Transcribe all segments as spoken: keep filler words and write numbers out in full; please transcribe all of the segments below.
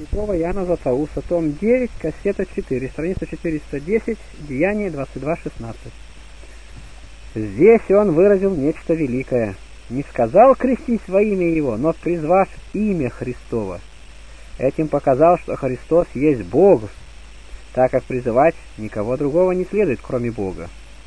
Святого Иоанна Златоуста, том девять, кассета четыре, страница четыреста десять, Деяние двадцать два шестнадцать. Здесь он выразил нечто великое. Не сказал крестись во имя его, но призвав имя Христово. Этим показал, что Христос есть Бог, так как призывать никого другого не следует, кроме Бога.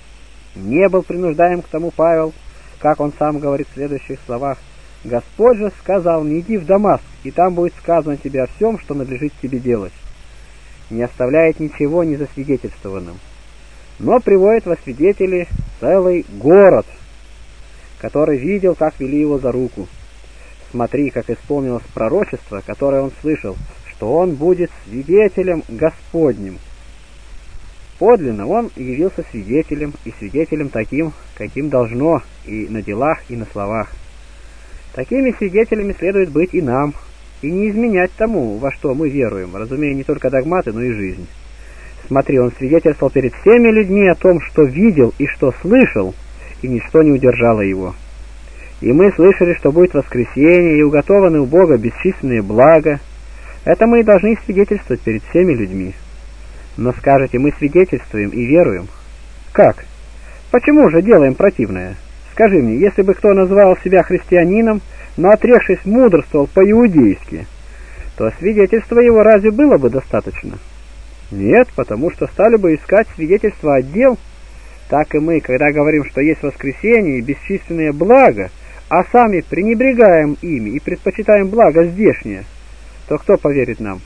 Не был принуждаем к тому Павел, как он сам говорит в следующих словах: «Господь же сказал, не иди в Дамаск, и там будет сказано тебе о всем, что надлежит тебе делать». Не оставляет ничего незасвидетельствованным, но приводит во свидетели целый город, который видел, как вели его за руку. Смотри, как исполнилось пророчество, которое он слышал, что он будет свидетелем Господним. Подлинно он явился свидетелем, и свидетелем таким, каким должно, и на делах, и на словах. Такими свидетелями следует быть и нам, и не изменять тому, во что мы веруем, разумея не только догматы, но и жизнь. Смотри, он свидетельствовал перед всеми людьми о том, что видел и что слышал, и ничто не удержало его. И мы слышали, что будет воскресение, и уготованы у Бога бесчисленные блага. Это мы и должны свидетельствовать перед всеми людьми. Но скажете, мы свидетельствуем и веруем. Как? Почему же делаем противное? Скажи мне, если бы кто назвал себя христианином, но отрекшись мудрствовал по-иудейски, то свидетельства его разве было бы достаточно? Нет, потому что стали бы искать свидетельства от дел. Так и мы, когда говорим, что есть воскресение и бесчисленные блага, а сами пренебрегаем ими и предпочитаем благо здешнее, то кто поверит нам?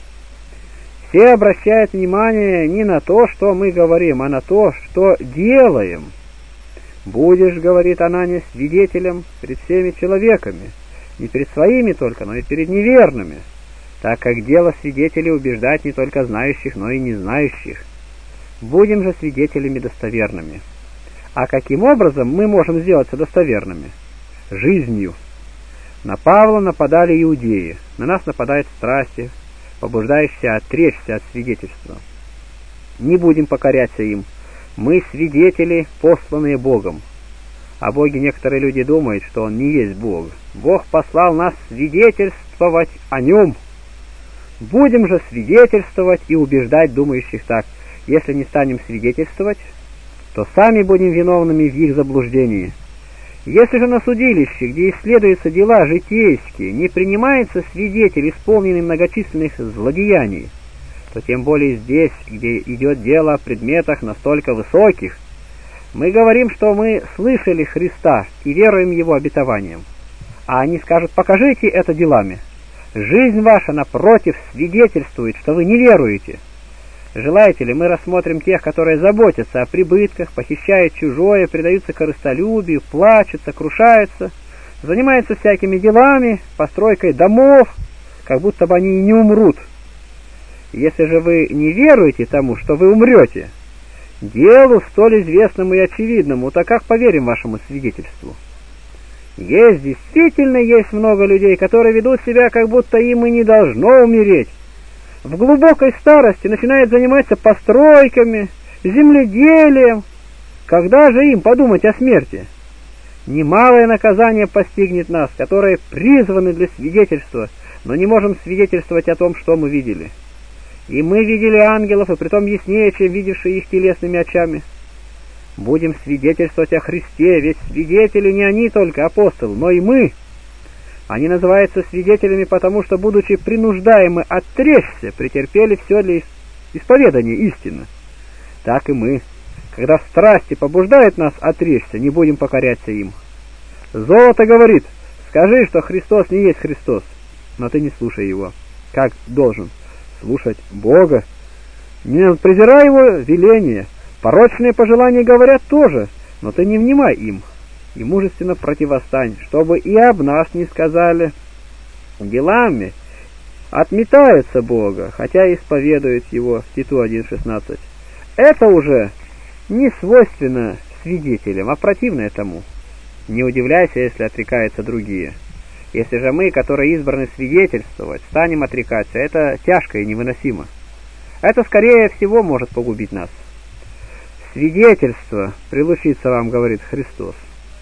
Все обращают внимание не на то, что мы говорим, а на то, что делаем. «Будешь, — говорит Анания, — свидетелем перед всеми человеками, не перед своими только, но и перед неверными, так как дело свидетелей убеждать не только знающих, но и не знающих. Будем же свидетелями достоверными». А каким образом мы можем сделаться достоверными? Жизнью. На Павла нападали иудеи, на нас нападают страсти, побуждающие отречься от свидетельства. Не будем покоряться им. Мы свидетели, посланные Богом. О Боге некоторые люди думают, что Он не есть Бог. Бог послал нас свидетельствовать о Нем. Будем же свидетельствовать и убеждать думающих так. Если не станем свидетельствовать, то сами будем виновными в их заблуждении. Если же на судилище, где исследуются дела житейские, не принимается свидетель, исполненный многочисленных злодеяний, то тем более здесь, где идет дело о предметах настолько высоких, мы говорим, что мы слышали Христа и веруем Его обетованиям. А они скажут: покажите это делами. Жизнь ваша, напротив, свидетельствует, что вы не веруете. Желаете ли, мы рассмотрим тех, которые заботятся о прибытках, похищают чужое, предаются корыстолюбию, плачут, сокрушаются, занимаются всякими делами, постройкой домов, как будто бы они и не умрут. Если же вы не веруете тому, что вы умрете, делу столь известному и очевидному, то как поверим вашему свидетельству? Есть, действительно есть много людей, которые ведут себя, как будто им и не должно умереть. В глубокой старости начинают заниматься постройками, земледелием. Когда же им подумать о смерти? Немалое наказание постигнет нас, которые призваны для свидетельства, но не можем свидетельствовать о том, что мы видели. И мы видели ангелов, и притом яснее, чем видевшие их телесными очами. Будем свидетельствовать о Христе, ведь свидетели не они только, апостолы, но и мы. Они называются свидетелями, потому что, будучи принуждаемы отречься, претерпели все для исповедания истины. Так и мы, когда страсти побуждают нас отречься, не будем покоряться им. Золото говорит: скажи, что Христос не есть Христос, но ты не слушай его. Как должен слушать Бога? Не презирай его веления. Порочные пожелания говорят тоже, но ты не внимай им. И мужественно противостань, чтобы и об нас не сказали. Делами отметаются Бога, хотя исповедуют Его, Титу один шестнадцать. Это уже не свойственно свидетелям, а противное тому. Не удивляйся, если отрекаются другие. Если же мы, которые избраны свидетельствовать, станем отрекаться, это тяжко и невыносимо. Это, скорее всего, может погубить нас. Свидетельство прилучится вам, говорит Христос.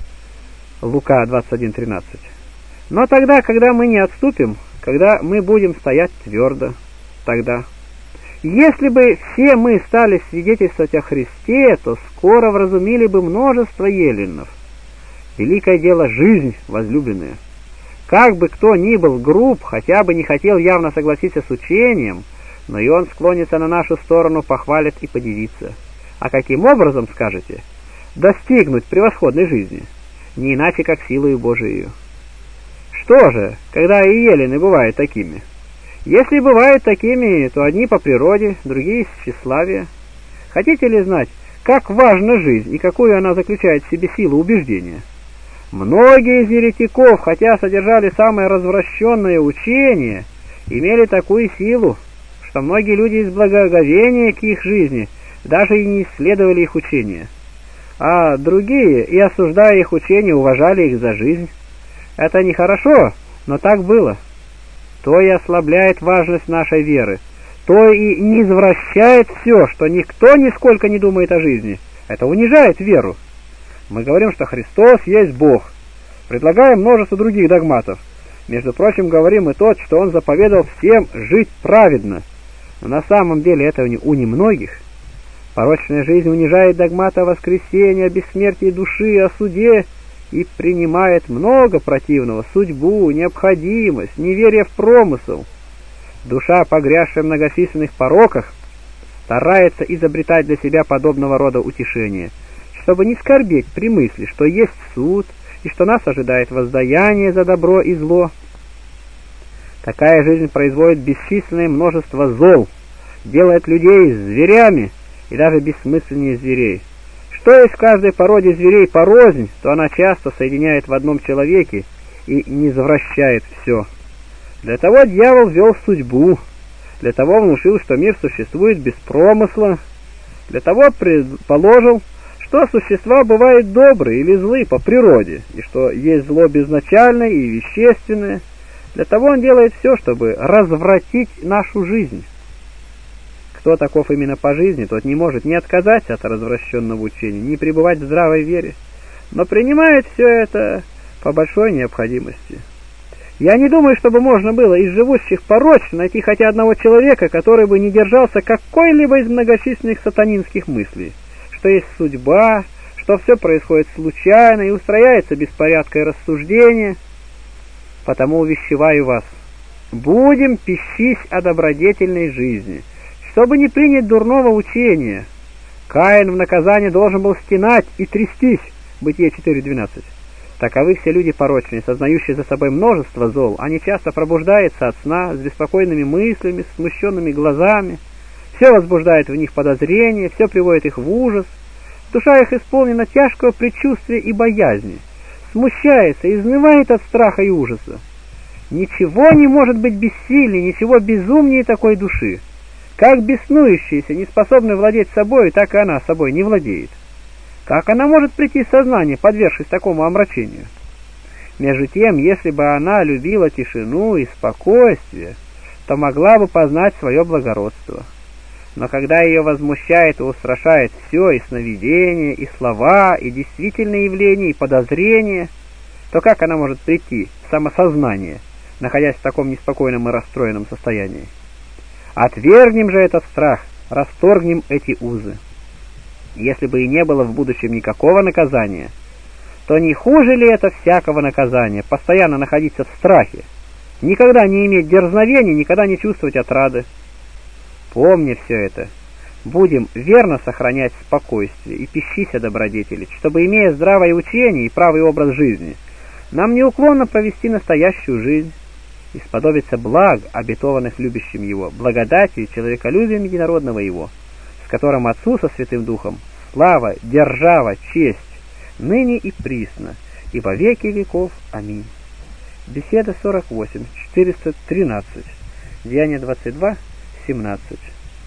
Лука двадцать один тринадцать. Но тогда, когда мы не отступим, когда мы будем стоять твердо, тогда. Если бы все мы стали свидетельствовать о Христе, то скоро вразумили бы множество эллинов. Великое дело — жизнь, возлюбленная. Как бы кто ни был груб, хотя бы не хотел явно согласиться с учением, но и он склонится на нашу сторону, похвалит и подивится. А каким образом, скажете, достигнуть превосходной жизни? Не иначе, как силою Божией. Что же, когда и эллины бывают такими? Если бывают такими, то одни по природе, другие из тщеславия. Хотите ли знать, как важна жизнь и какую она заключает в себе силу убеждения? Многие из еретиков, хотя содержали самое развращенное учение, имели такую силу, что многие люди из благоговения к их жизни даже и не исследовали их учения, а другие, и осуждая их учение, уважали их за жизнь. Это нехорошо, но так было. То и ослабляет важность нашей веры, то и низвращает все, что никто нисколько не думает о жизни. Это унижает веру. Мы говорим, что Христос есть Бог. Предлагаем множество других догматов. Между прочим, говорим и тот, что Он заповедал всем жить праведно. Но на самом деле это у немногих. Порочная жизнь унижает догматы о воскресении, о бессмертии души, о суде, и принимает много противного: судьбу, необходимость, неверие в промысел. Душа, погрязшая в многочисленных пороках, старается изобретать для себя подобного рода утешения, чтобы не скорбеть при мысли, что есть суд и что нас ожидает воздаяние за добро и зло. Такая жизнь производит бесчисленное множество зол, делает людей зверями и даже бессмысленнее зверей. Что есть в каждой породе зверей порознь, то она часто соединяет в одном человеке и низвращает все. Для того дьявол ввел судьбу, для того внушил, что мир существует без промысла, для того предположил, что существа бывают добрые или злые по природе, и что есть зло безначальное и вещественное. Для того он делает все, чтобы развратить нашу жизнь. Кто таков именно по жизни, тот не может ни отказаться от развращенного учения, ни пребывать в здравой вере, но принимает все это по большой необходимости. Я не думаю, чтобы можно было из живущих порочно найти хотя одного человека, который бы не держался какой-либо из многочисленных сатанинских мыслей, что есть судьба, что все происходит случайно и устрояется беспорядка и рассуждения. Потому увещеваю вас, будем пищись о добродетельной жизни, чтобы не принять дурного учения. Каин в наказание должен был стенать и трястись. Бытие четыре двенадцать. Таковы все люди порочные, сознающие за собой множество зол. Они часто пробуждаются от сна с беспокойными мыслями, с смущенными глазами. Все возбуждает в них подозрение, все приводит их в ужас. Душа их исполнена тяжкого предчувствия и боязни. Смущается, изнывает от страха и ужаса. Ничего не может быть бессильнее, ничего безумнее такой души. Как беснующаяся, не способная владеть собой, так и она собой не владеет. Как она может прийти в сознание, подвергшись такому омрачению? Между тем, если бы она любила тишину и спокойствие, то могла бы познать свое благородство. Но когда ее возмущает и устрашает все, и сновидения, и слова, и действительные явления, и подозрения, то как она может прийти в самосознание, находясь в таком неспокойном и расстроенном состоянии? Отвергнем же этот страх, расторгнем эти узы. Если бы и не было в будущем никакого наказания, то не хуже ли это всякого наказания, постоянно находиться в страхе, никогда не иметь дерзновения, никогда не чувствовать отрады? Помни все это, будем верно сохранять спокойствие и пищись о добродетели, чтобы, имея здравое учение и правый образ жизни, нам неуклонно провести настоящую жизнь и сподобиться благ, обетованных любящим Его, благодатью и человеколюбием единородного Его, с которым Отцу со Святым Духом слава, держава, честь, ныне и присно, и во веки веков. Аминь. Беседа сорок восемь, четыреста тринадцать, Деяния двадцать два, семнадцать.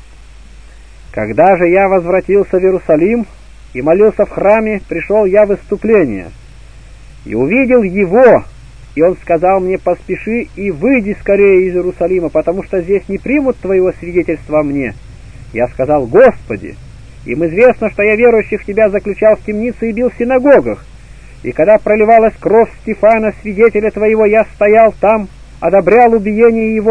Когда же я возвратился в Иерусалим и молился в храме, пришел я в выступление и увидел его, и он сказал мне: поспеши и выйди скорее из Иерусалима, потому что здесь не примут твоего свидетельства о мне. Я сказал: Господи, им известно, что я верующих в Тебя заключал в темнице и бил в синагогах, и когда проливалась кровь Стефана, свидетеля Твоего, я стоял там, одобрял убиение его,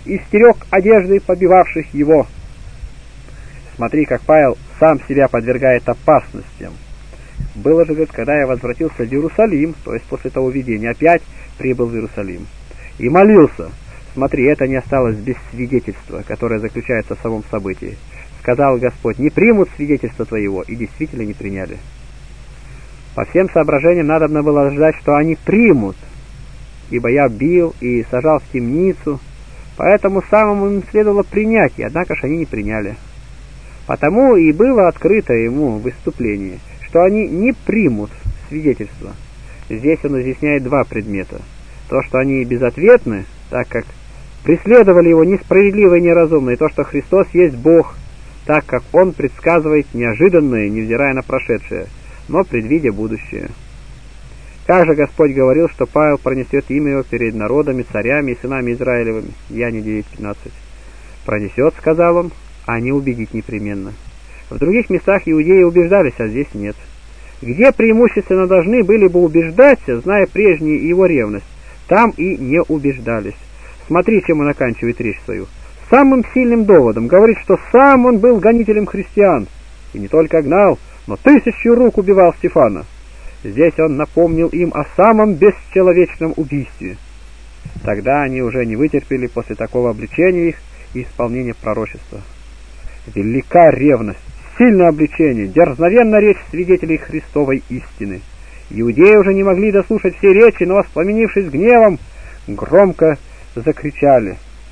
и стерег одежды побивавших его. Смотри, как Павел сам себя подвергает опасностям. Было же, говорит, когда я возвратился в Иерусалим, то есть после того видения, опять прибыл в Иерусалим, и молился. Смотри, это не осталось без свидетельства, которое заключается в самом событии. Сказал Господь: не примут свидетельство твоего, и действительно не приняли. По всем соображениям надобно было ждать, что они примут, ибо я бил и сажал в темницу, поэтому самому им следовало принять, и однако ж они не приняли. Потому и было открыто ему в выступлении, что они не примут свидетельство. Здесь он изъясняет два предмета. То, что они безответны, так как преследовали его несправедливо и неразумно, и то, что Христос есть Бог, так как Он предсказывает неожиданное, невзирая на прошедшее, но предвидя будущее. Как же Господь говорил, что Павел пронесет имя его перед народами, царями и сынами Израилевыми? Деяния девять пятнадцать. Пронесет, сказал он, а не убедить непременно. В других местах иудеи убеждались, а здесь нет. Где преимущественно должны были бы убеждаться, зная прежнюю его ревность, там и не убеждались. Смотри, чем он оканчивает речь свою. Самым сильным доводом говорит, что сам он был гонителем христиан, и не только гнал, но тысячу рук убивал Стефана. Здесь он напомнил им о самом бесчеловечном убийстве. Тогда они уже не вытерпели после такого обличения их и исполнения пророчества. Велика ревность, сильное обличение, дерзновенная речь свидетелей Христовой истины. Иудеи уже не могли дослушать все речи, но, воспламенившись гневом, громко закричали.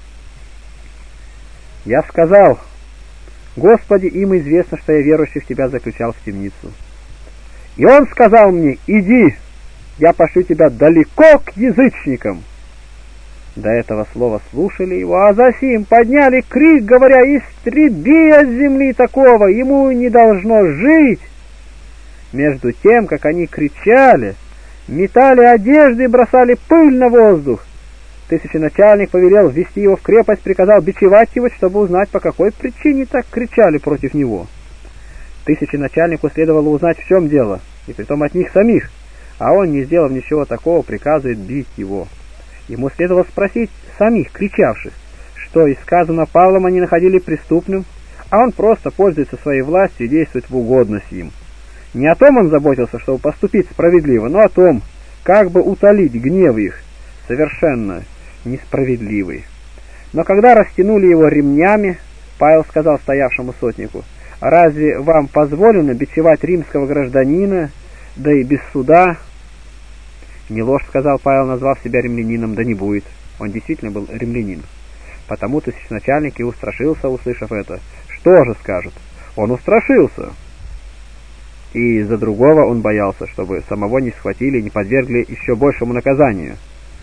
Я сказал: Господи, им известно, что я верующих в Тебя заключал в темницу. И он сказал мне: иди, я пошлю тебя далеко к язычникам. До этого слова слушали его, а засим подняли крик, говоря: истреби от земли такого, ему не должно жить. Между тем, как они кричали, метали одежды и бросали пыль на воздух, тысяченачальник повелел ввести его в крепость, приказал бичевать его, чтобы узнать, по какой причине так кричали против него. Тысяченачальнику следовало узнать, в чем дело, и притом от них самих, а он, не сделав ничего такого, приказывает бить его. Ему следовало спросить самих кричавших, что и сказано Павлом они находили преступным, а он просто пользуется своей властью и действует в угодность им. Не о том он заботился, чтобы поступить справедливо, но о том, как бы утолить гнев их, совершенно несправедливый. Но когда растянули его ремнями, Павел сказал стоявшему сотнику: разве вам позволено бичевать римского гражданина, да и без суда? Не ложь, сказал Павел, назвав себя римлянином, да не будет. Он действительно был римлянин. Потому тысяченачальник и устрашился, услышав это. Что же скажут? Он устрашился. И за другого он боялся, чтобы самого не схватили и не подвергли еще большему наказанию.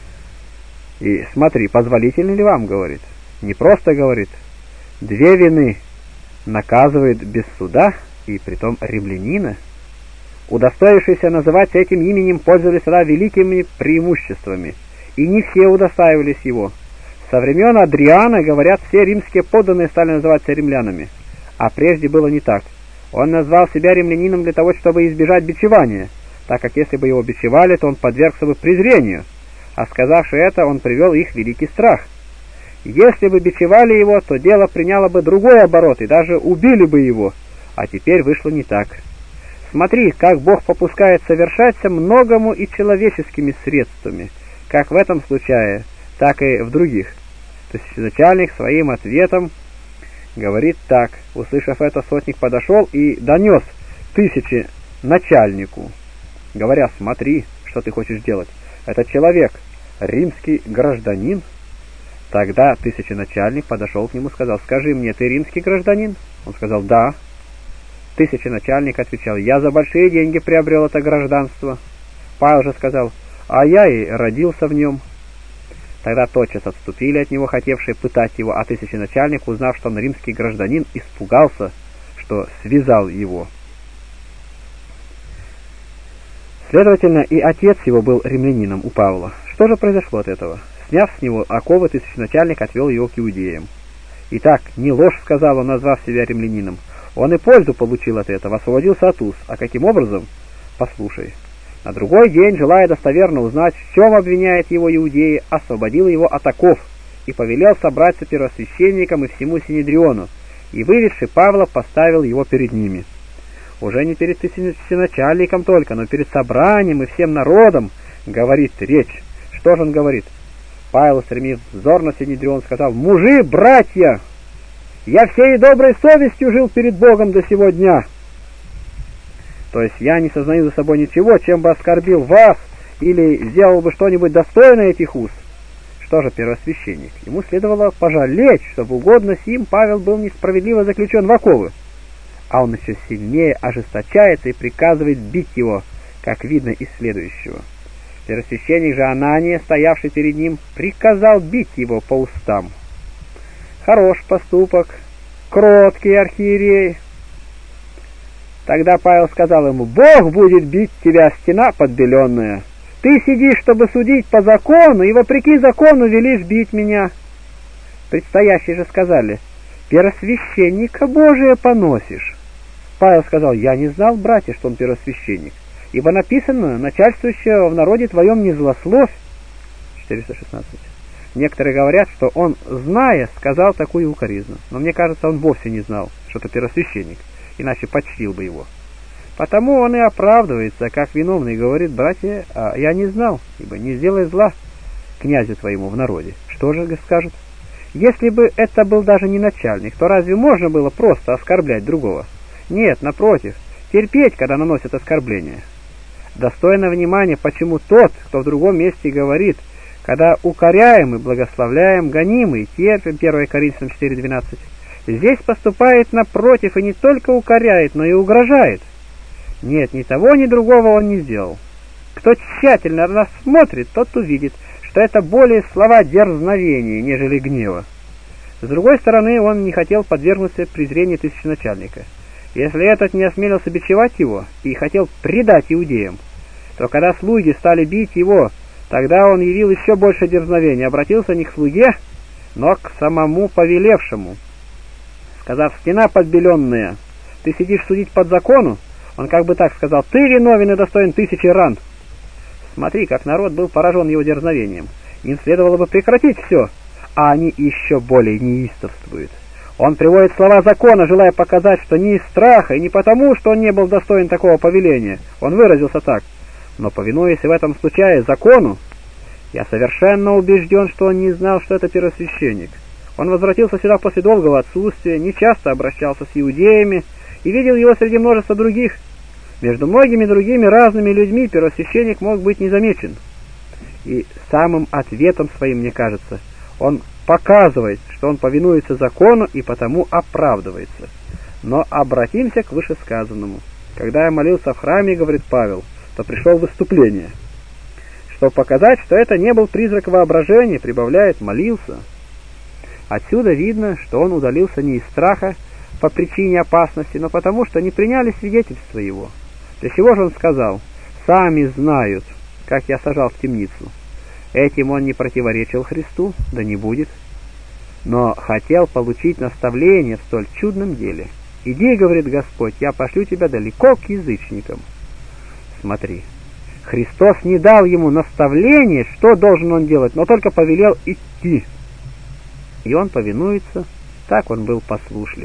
И смотри, позволительно ли вам, говорит? Не просто, говорит, две вины наказывает без суда, и притом римлянина. Удостоившиеся называться этим именем пользовались тогда великими преимуществами, и не все удостаивались его. Со времен Адриана, говорят, все римские подданные стали называться римлянами, а прежде было не так. Он назвал себя римлянином для того, чтобы избежать бичевания, так как если бы его бичевали, то он подвергся бы презрению, а сказавши это, он привел их в великий страх. Если бы бичевали его, то дело приняло бы другой оборот, и даже убили бы его, а теперь вышло не так. Смотри, как Бог попускает совершаться многому и человеческими средствами, как в этом случае, так и в других. Тысяченачальник своим ответом говорит так. Услышав это, сотник подошел и донес тысяченачальнику, говоря: смотри, что ты хочешь делать. Этот человек римский гражданин. Тогда тысяченачальник подошел к нему и сказал: скажи мне, ты римский гражданин? Он сказал: да. Тысяченачальник отвечал: я за большие деньги приобрел это гражданство. Павел же сказал: а я и родился в нем. Тогда тотчас отступили от него, хотевшие пытать его, а тысяченачальник, узнав, что он римский гражданин, испугался, что связал его. Следовательно, и отец его был римлянином у Павла. Что же произошло от этого? Сняв с него оковы, тысяченачальник отвел его к иудеям. Итак, не ложь, сказал он, назвав себя римлянином. Он и пользу получил от этого, освободился от уз. А каким образом? Послушай. На другой день, желая достоверно узнать, в чем обвиняет его иудеи, освободил его от оков и повелел собраться первосвященникам и всему Синедриону, и, выведши Павла, поставил его перед ними. Уже не перед тысяченачальником только, но перед собранием и всем народом говорит речь. Что же он говорит? Павел, устремив взор на Синедрион, сказал: «Мужи, братья, я всей доброй совестью жил перед Богом до сего дня. То есть я не сознаю за собой ничего, чем бы оскорбил вас или сделал бы что-нибудь достойное этих уст». Что же первосвященник? Ему следовало пожалеть, чтобы угодно сим Павел был несправедливо заключен в оковы. А он еще сильнее ожесточается и приказывает бить его, как видно из следующего. Первосвященник же Анания, стоявший перед ним, приказал бить его по устам. Хорош поступок, кроткий архиерей. Тогда Павел сказал ему: «Бог будет бить тебя, стена подбеленная. Ты сидишь, чтобы судить по закону, и вопреки закону велишь бить меня». Предстоящие же сказали: «Первосвященника Божия поносишь». Павел сказал: «Я не знал, братья, что он первосвященник, ибо написано: начальствующего в народе твоем не злословь». четыреста шестнадцать. Некоторые говорят, что он, зная, сказал такую укоризну, но мне кажется, он вовсе не знал, что это первосвященник, иначе почтил бы его. Потому он и оправдывается, как виновный, говорит: «Братья, а я не знал, ибо не сделай зла князю твоему в народе». Что же скажут? Если бы это был даже не начальник, то разве можно было просто оскорблять другого? Нет, напротив, терпеть, когда наносят оскорбления. Достойно внимания, почему тот, кто в другом месте говорит: «Когда укоряем и благословляем, гонимы и терпим», первое Коринфянам четыре двенадцать, здесь поступает напротив и не только укоряет, но и угрожает. Нет, ни того, ни другого он не сделал. Кто тщательно рассмотрит, тот увидит, что это более слова дерзновения, нежели гнева. С другой стороны, он не хотел подвергнуться презрению тысяченачальника. Если этот не осмелился бичевать его и хотел предать иудеям, то когда слуги стали бить его, тогда он явил еще больше дерзновения, обратился не к слуге, но к самому повелевшему. Сказав: «Стена подбеленная, ты сидишь судить под закону», он как бы так сказал: «Ты виновен и достоин тысячи ран». Смотри, как народ был поражен его дерзновением. Им следовало бы прекратить все, а они еще более неистовствуют. Он приводит слова закона, желая показать, что не из страха и не потому, что он не был достоин такого повеления. Он выразился так: «Но, повинуясь в этом случае закону, я совершенно убежден, что он не знал, что это первосвященник. Он возвратился сюда после долгого отсутствия, нечасто обращался с иудеями и видел его среди множества других. Между многими другими разными людьми первосвященник мог быть незамечен». И самым ответом своим, мне кажется, он показывает, что он повинуется закону и потому оправдывается. Но обратимся к вышесказанному. «Когда я молился в храме, — говорит Павел, — то пришел в выступление». Чтобы показать, что это не был призрак воображения, прибавляет: «молился». Отсюда видно, что он удалился не из страха по причине опасности, но потому, что не приняли свидетельство его. Для чего же он сказал: «Сами знают, как я сажал в темницу»? Этим он не противоречил Христу, да не будет, но хотел получить наставление в столь чудном деле. «Иди, — говорит Господь, — я пошлю тебя далеко к язычникам». Смотри, Христос не дал ему наставление, что должен он делать, но только повелел идти. И он повинуется, так он был послушлив.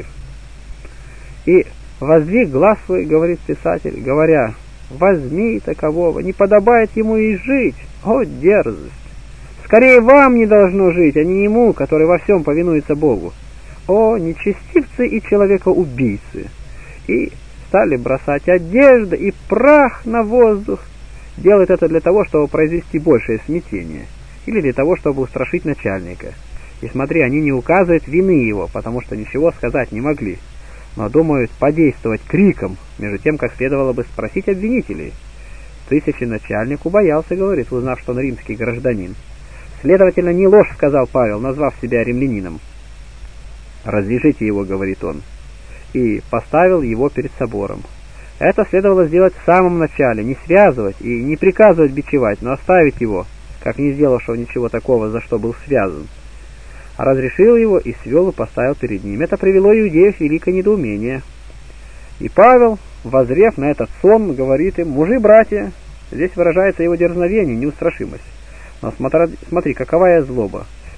И воздвиг глаз свой, говорит писатель, говоря: «Возьми такового, не подобает ему и жить». О, дерзость! Скорее вам не должно жить, а не ему, который во всем повинуется Богу. О, нечестивцы и человекоубийцы! И стали бросать одежды и прах на воздух. Делает это для того, чтобы произвести большее смятение, или для того, чтобы устрашить начальника. И смотри, они не указывают вины его, потому что ничего сказать не могли, но думают подействовать криком, между тем, как следовало бы спросить обвинителей. Тысяченачальник убоялся, говорит, узнав, что он римский гражданин. Следовательно, не ложь, сказал Павел, назвав себя римлянином. «Развяжите его», — говорит он, и поставил его перед собором. Это следовало сделать в самом начале, не связывать и не приказывать бичевать, но оставить его, как не сделавшего ничего такого, за что был связан. А разрешил его и свел и поставил перед ним. Это привело иудеев в великое недоумение. И Павел, воззрев на этот сон, говорит им: «Мужи-братья», здесь выражается его дерзновение, неустрашимость. Но смотри, смотри, каковая злоба.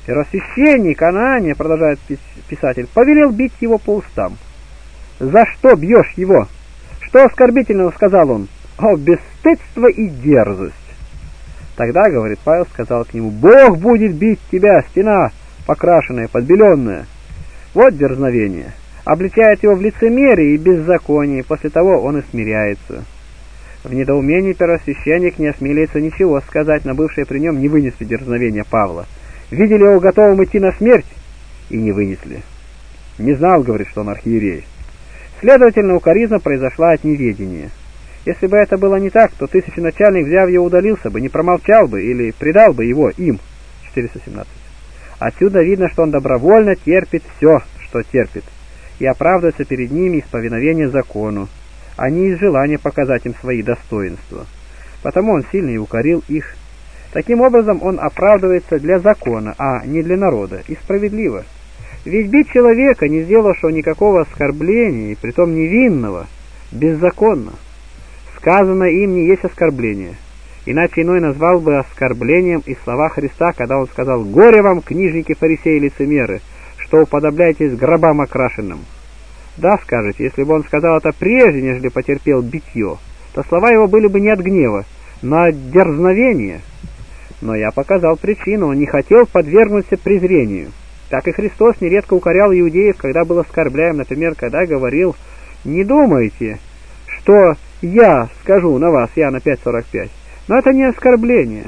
Первосвященник Анания, продолжает писатель, повелел бить его по устам. «За что бьешь его? Что оскорбительного?» — сказал он. «О, бесстыдство и дерзость!» Тогда, говорит Павел, сказал к нему: «Бог будет бить тебя, стена покрашенная, подбеленная». Вот дерзновение. Обличает его в лицемерии и беззаконии, после того он и смиряется. В недоумении первосвященник не осмелится ничего сказать, но бывшие при нем не вынесли дерзновения Павла. Видели его готовым идти на смерть и не вынесли. Не знал, говорит, что он архиерей. Следовательно, укоризна произошла от неведения. Если бы это было не так, то тысяченачальник, взяв его, удалился бы, не промолчал бы или предал бы его им. четыреста семнадцать. Отсюда видно, что он добровольно терпит все, что терпит, и оправдывается перед ними из повиновения закону, а не из желания показать им свои достоинства. Потому он сильно и укорил их. Таким образом, он оправдывается для закона, а не для народа, и справедливо. Ведь бить человека, не сделавшего никакого оскорбления, и притом невинного, беззаконно. Сказано им не есть оскорбление. Иначе иной назвал бы оскорблением и слова Христа, когда он сказал: «Горе вам, книжники, фарисеи, лицемеры, что уподобляетесь гробам окрашенным». Да, скажете, если бы он сказал это прежде, нежели потерпел битье, то слова его были бы не от гнева, но от дерзновения. Но я показал причину, он не хотел подвергнуться презрению. Так и Христос нередко укорял иудеев, когда был оскорбляем, например, когда говорил: «Не думайте, что я скажу на вас», Иоанна пять сорок пять, но это не оскорбление.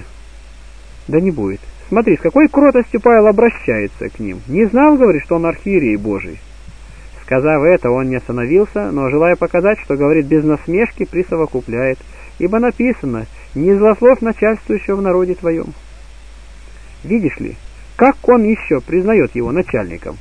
Да не будет. Смотри, с какой кротостью Павел обращается к ним. Не знал, говорит, что он архиерей Божий. Сказав это, он не остановился, но, желая показать, что говорит без насмешки, присовокупляет: «Ибо написано: не злословь начальствующего в народе твоем». Видишь ли, как он еще признает его начальником?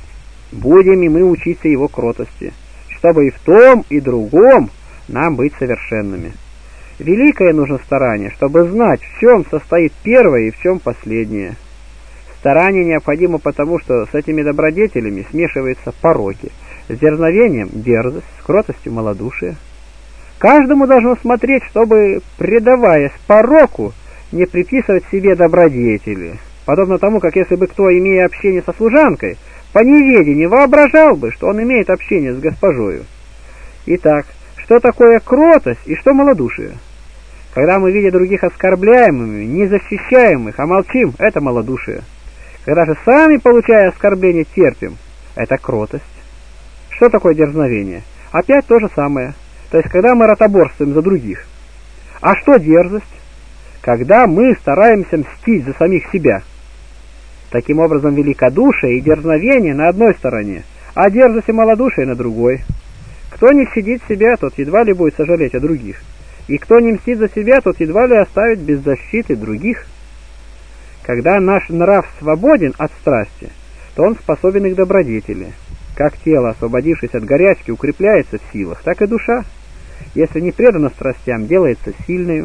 Будем и мы учиться его кротости, чтобы и в том, и другом нам быть совершенными. Великое нужно старание, чтобы знать, в чем состоит первое и в чем последнее. Старание необходимо потому, что с этими добродетелями смешиваются пороки, с дерзновением – дерзость, с кротостью – малодушие. Каждому должно смотреть, чтобы, предаваясь пороку, не приписывать себе добродетели, подобно тому, как если бы кто, имея общение со служанкой, по неведению воображал бы, что он имеет общение с госпожою. Итак, что такое кротость и что малодушие? Когда мы, видя других оскорбляемыми, не защищаем их, а молчим, это малодушие. Когда же сами, получая оскорбление, терпим, это кротость. Что такое дерзновение? Опять то же самое. То есть, когда мы ротоборствуем за других. А что дерзость? Когда мы стараемся мстить за самих себя. Таким образом, великодушие и дерзновение на одной стороне, а дерзость и малодушие на другой. Кто не щадит себя, тот едва ли будет сожалеть о других. И кто не мстит за себя, тот едва ли оставит без защиты других. Когда наш нрав свободен от страсти, то он способен и к добродетели. Как тело, освободившись от горячки, укрепляется в силах, так и душа, если не предана страстям, делается сильною.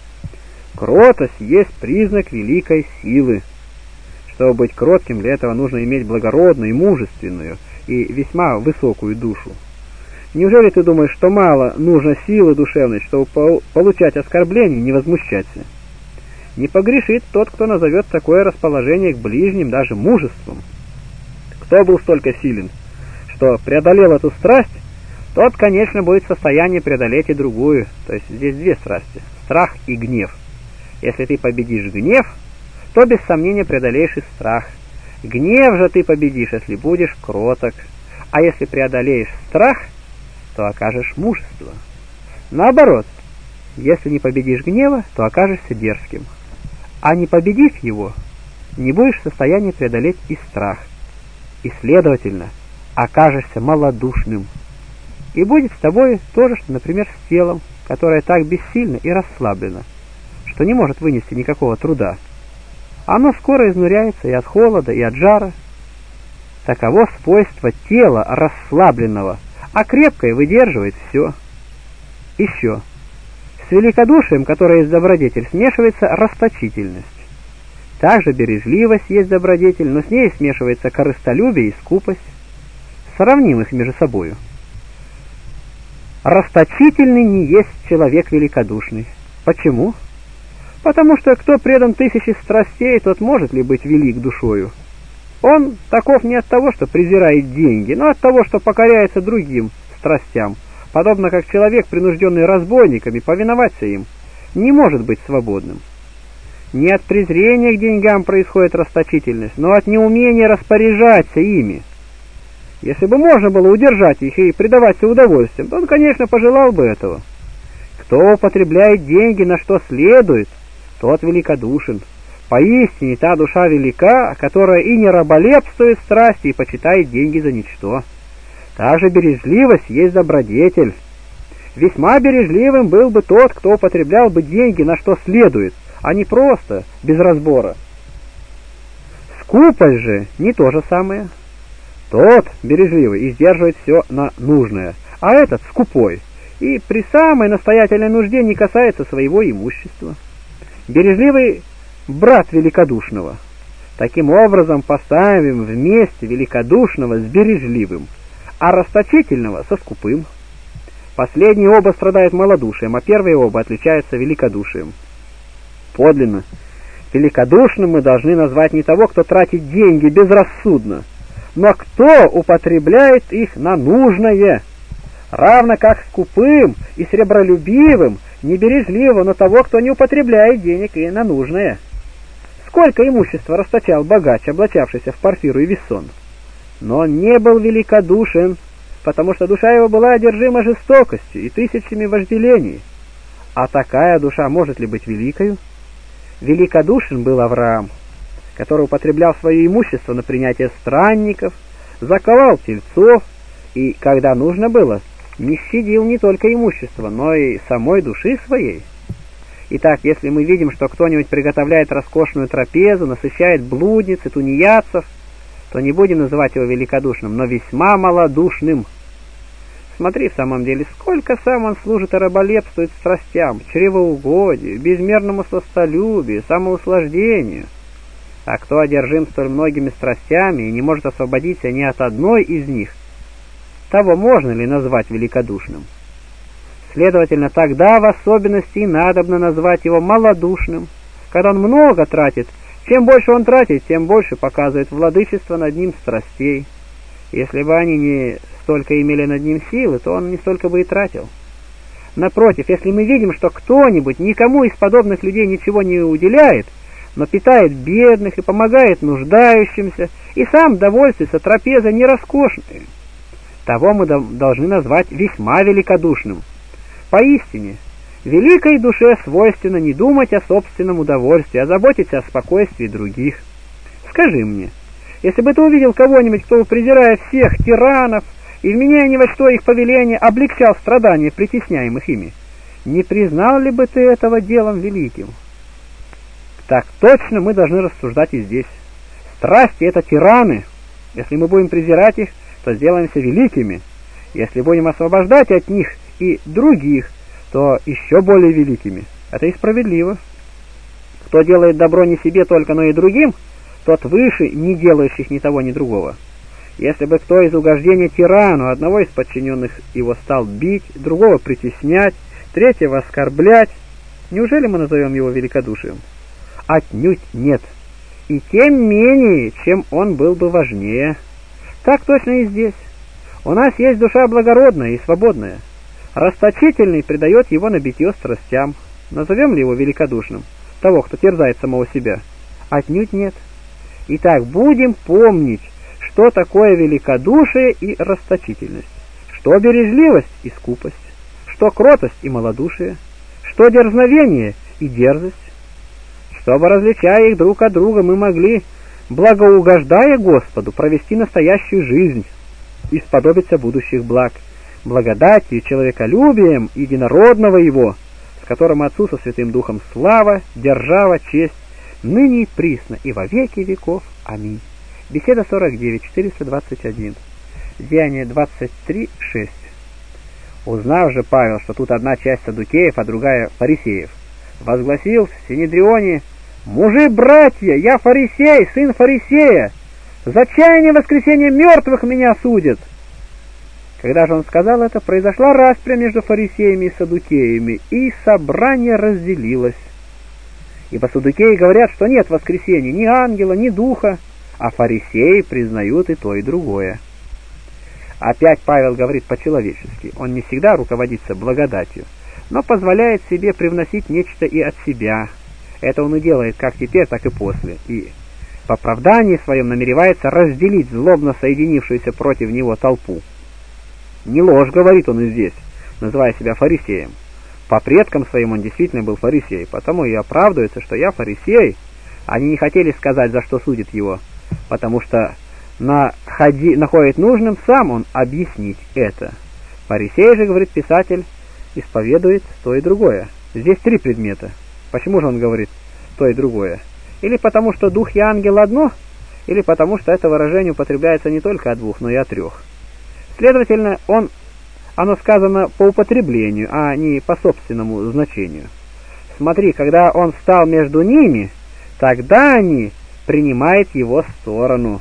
Кротость есть признак великой силы. Чтобы быть кротким, для этого нужно иметь благородную, мужественную и весьма высокую душу. Неужели ты думаешь, что мало нужно силы душевной, чтобы получать оскорбление и не возмущаться? Не погрешит тот, кто назовет такое расположение к ближним даже мужеством. Кто был столько силен, что преодолел эту страсть, тот, конечно, будет в состоянии преодолеть и другую. То есть здесь две страсти – страх и гнев. Если ты победишь гнев, то без сомнения преодолеешь и страх. Гнев же ты победишь, если будешь кроток. А если преодолеешь страх, то окажешь мужество. Наоборот, если не победишь гнева, то окажешься дерзким. А не победив его, не будешь в состоянии преодолеть и страх. И, следовательно, окажешься малодушным. И будет с тобой то же, что, например, с телом, которое так бессильно и расслаблено, что не может вынести никакого труда. Оно скоро изнуряется и от холода, и от жара. Таково свойство тела расслабленного, а крепкое выдерживает все. Еще. С великодушием, которое есть добродетель, смешивается расточительность. Также бережливость есть добродетель, но с ней смешивается корыстолюбие и скупость. Сравним их между собою. Расточительный не есть человек великодушный. Почему? Потому что кто предан тысяче страстей, тот может ли быть велик душою? Он таков не от того, что презирает деньги, но от того, что покоряется другим страстям, подобно как человек, принужденный разбойниками повиноваться им, не может быть свободным. Не от презрения к деньгам происходит расточительность, но от неумения распоряжаться ими. Если бы можно было удержать их и предаваться удовольствиям, то он, конечно, пожелал бы этого. Кто употребляет деньги на что следует, тот великодушен. Поистине та душа велика, которая и не раболепствует страсти и почитает деньги за ничто. Та же бережливость есть добродетель. Весьма бережливым был бы тот, кто употреблял бы деньги на что следует, а не просто без разбора. Скупость же не то же самое. Тот бережливый издерживает все на нужное, а этот скупой и при самой настоятельной нужде не касается своего имущества. Бережливый брат великодушного. Таким образом поставим вместе великодушного с бережливым, а расточительного со скупым. Последние оба страдают малодушием, а первые оба отличаются великодушием. Подлинно, великодушным мы должны назвать не того, кто тратит деньги безрассудно, но кто употребляет их на нужное, равно как скупым и сребролюбивым, не бережливо, но того, кто не употребляет денег и на нужное. Сколько имущества расточал богач, облачавшийся в парфиру и вессон, но он не был великодушен, потому что душа его была одержима жестокостью и тысячами вожделений. А такая душа может ли быть великою? Великодушен был Авраам, который употреблял свое имущество на принятие странников, заковал тельцов и, когда нужно было, не щадил не только имущества, но и самой души своей. Итак, если мы видим, что кто-нибудь приготовляет роскошную трапезу, насыщает блудниц и тунеядцев, то не будем называть его великодушным, но весьма малодушным. Смотри, в самом деле, сколько сам он служит и раболепствует страстям, чревоугодию, безмерному сластолюбию, самоуслаждению. А кто одержим столь многими страстями и не может освободиться ни от одной из них, того можно ли назвать великодушным? Следовательно, тогда в особенности и надобно назвать его малодушным. Когда он много тратит, чем больше он тратит, тем больше показывает владычество над ним страстей. Если бы они не столько имели над ним силы, то он не столько бы и тратил. Напротив, если мы видим, что кто-нибудь никому из подобных людей ничего не уделяет, но питает бедных и помогает нуждающимся, и сам довольствуется трапезой нероскошной, того мы должны назвать весьма великодушным. Поистине, великой душе свойственно не думать о собственном удовольствии, а заботиться о спокойствии других. Скажи мне, если бы ты увидел кого-нибудь, кто, презирая всех тиранов и вменяя ни во что их повеление, облегчал страдания притесняемых ими, не признал ли бы ты этого делом великим? Так точно мы должны рассуждать и здесь. Страсти — это тираны. Если мы будем презирать их, то сделаемся великими. Если будем освобождать от них и других, то еще более великими. Это и справедливо. Кто делает добро не себе только, но и другим, тот выше не делающих ни того, ни другого. Если бы кто из угождения тирану одного из подчиненных его стал бить, другого притеснять, третьего оскорблять, неужели мы назовем его великодушием? Отнюдь нет. И тем менее, чем он был бы важнее. Так точно и здесь. У нас есть душа благородная и свободная. Расточительный придает его на битье страстям. Назовем ли его великодушным? Того, кто терзает самого себя? Отнюдь нет. Итак, будем помнить, что такое великодушие и расточительность, что бережливость и скупость, что кротость и малодушие, что дерзновение и дерзость. Чтобы, различая их друг от друга, мы могли, благоугождая Господу, провести настоящую жизнь и сподобиться будущих благ, благодатью, человеколюбием единородного Его, с которым Отцу со Святым Духом слава, держава, честь, ныне и присно, и во веки веков. Аминь. Беседа сорок девять, четыреста двадцать один. Деяние двадцать три, шесть. Узнав же Павел, что тут одна часть саддукеев, а другая фарисеев, возгласил в Синедрионе: «Мужи-братья, я фарисей, сын фарисея! За чаяние воскресения мертвых меня судят!» Когда же он сказал это, произошла распря между фарисеями и саддукеями, и собрание разделилось. Ибо саддукеи говорят, что нет воскресения ни ангела, ни духа, а фарисеи признают и то, и другое. Опять Павел говорит по-человечески. Он не всегда руководится благодатью, но позволяет себе привносить нечто и от себя. Это он и делает как теперь, так и после. И в оправдании своем намеревается разделить злобно соединившуюся против него толпу. Не ложь, говорит он и здесь, называя себя фарисеем. По предкам своим он действительно был фарисей, потому и оправдывается, что я фарисей. Они не хотели сказать, за что судит его, потому что находи, находит нужным сам он объяснить это. Фарисей же, говорит писатель, исповедует то и другое. Здесь три предмета. Почему же он говорит то и другое? Или потому что дух и ангел одно, или потому что это выражение употребляется не только о двух, но и о трех. Следовательно, он, оно сказано по употреблению, а не по собственному значению. Смотри, когда он встал между ними, тогда они принимают его сторону.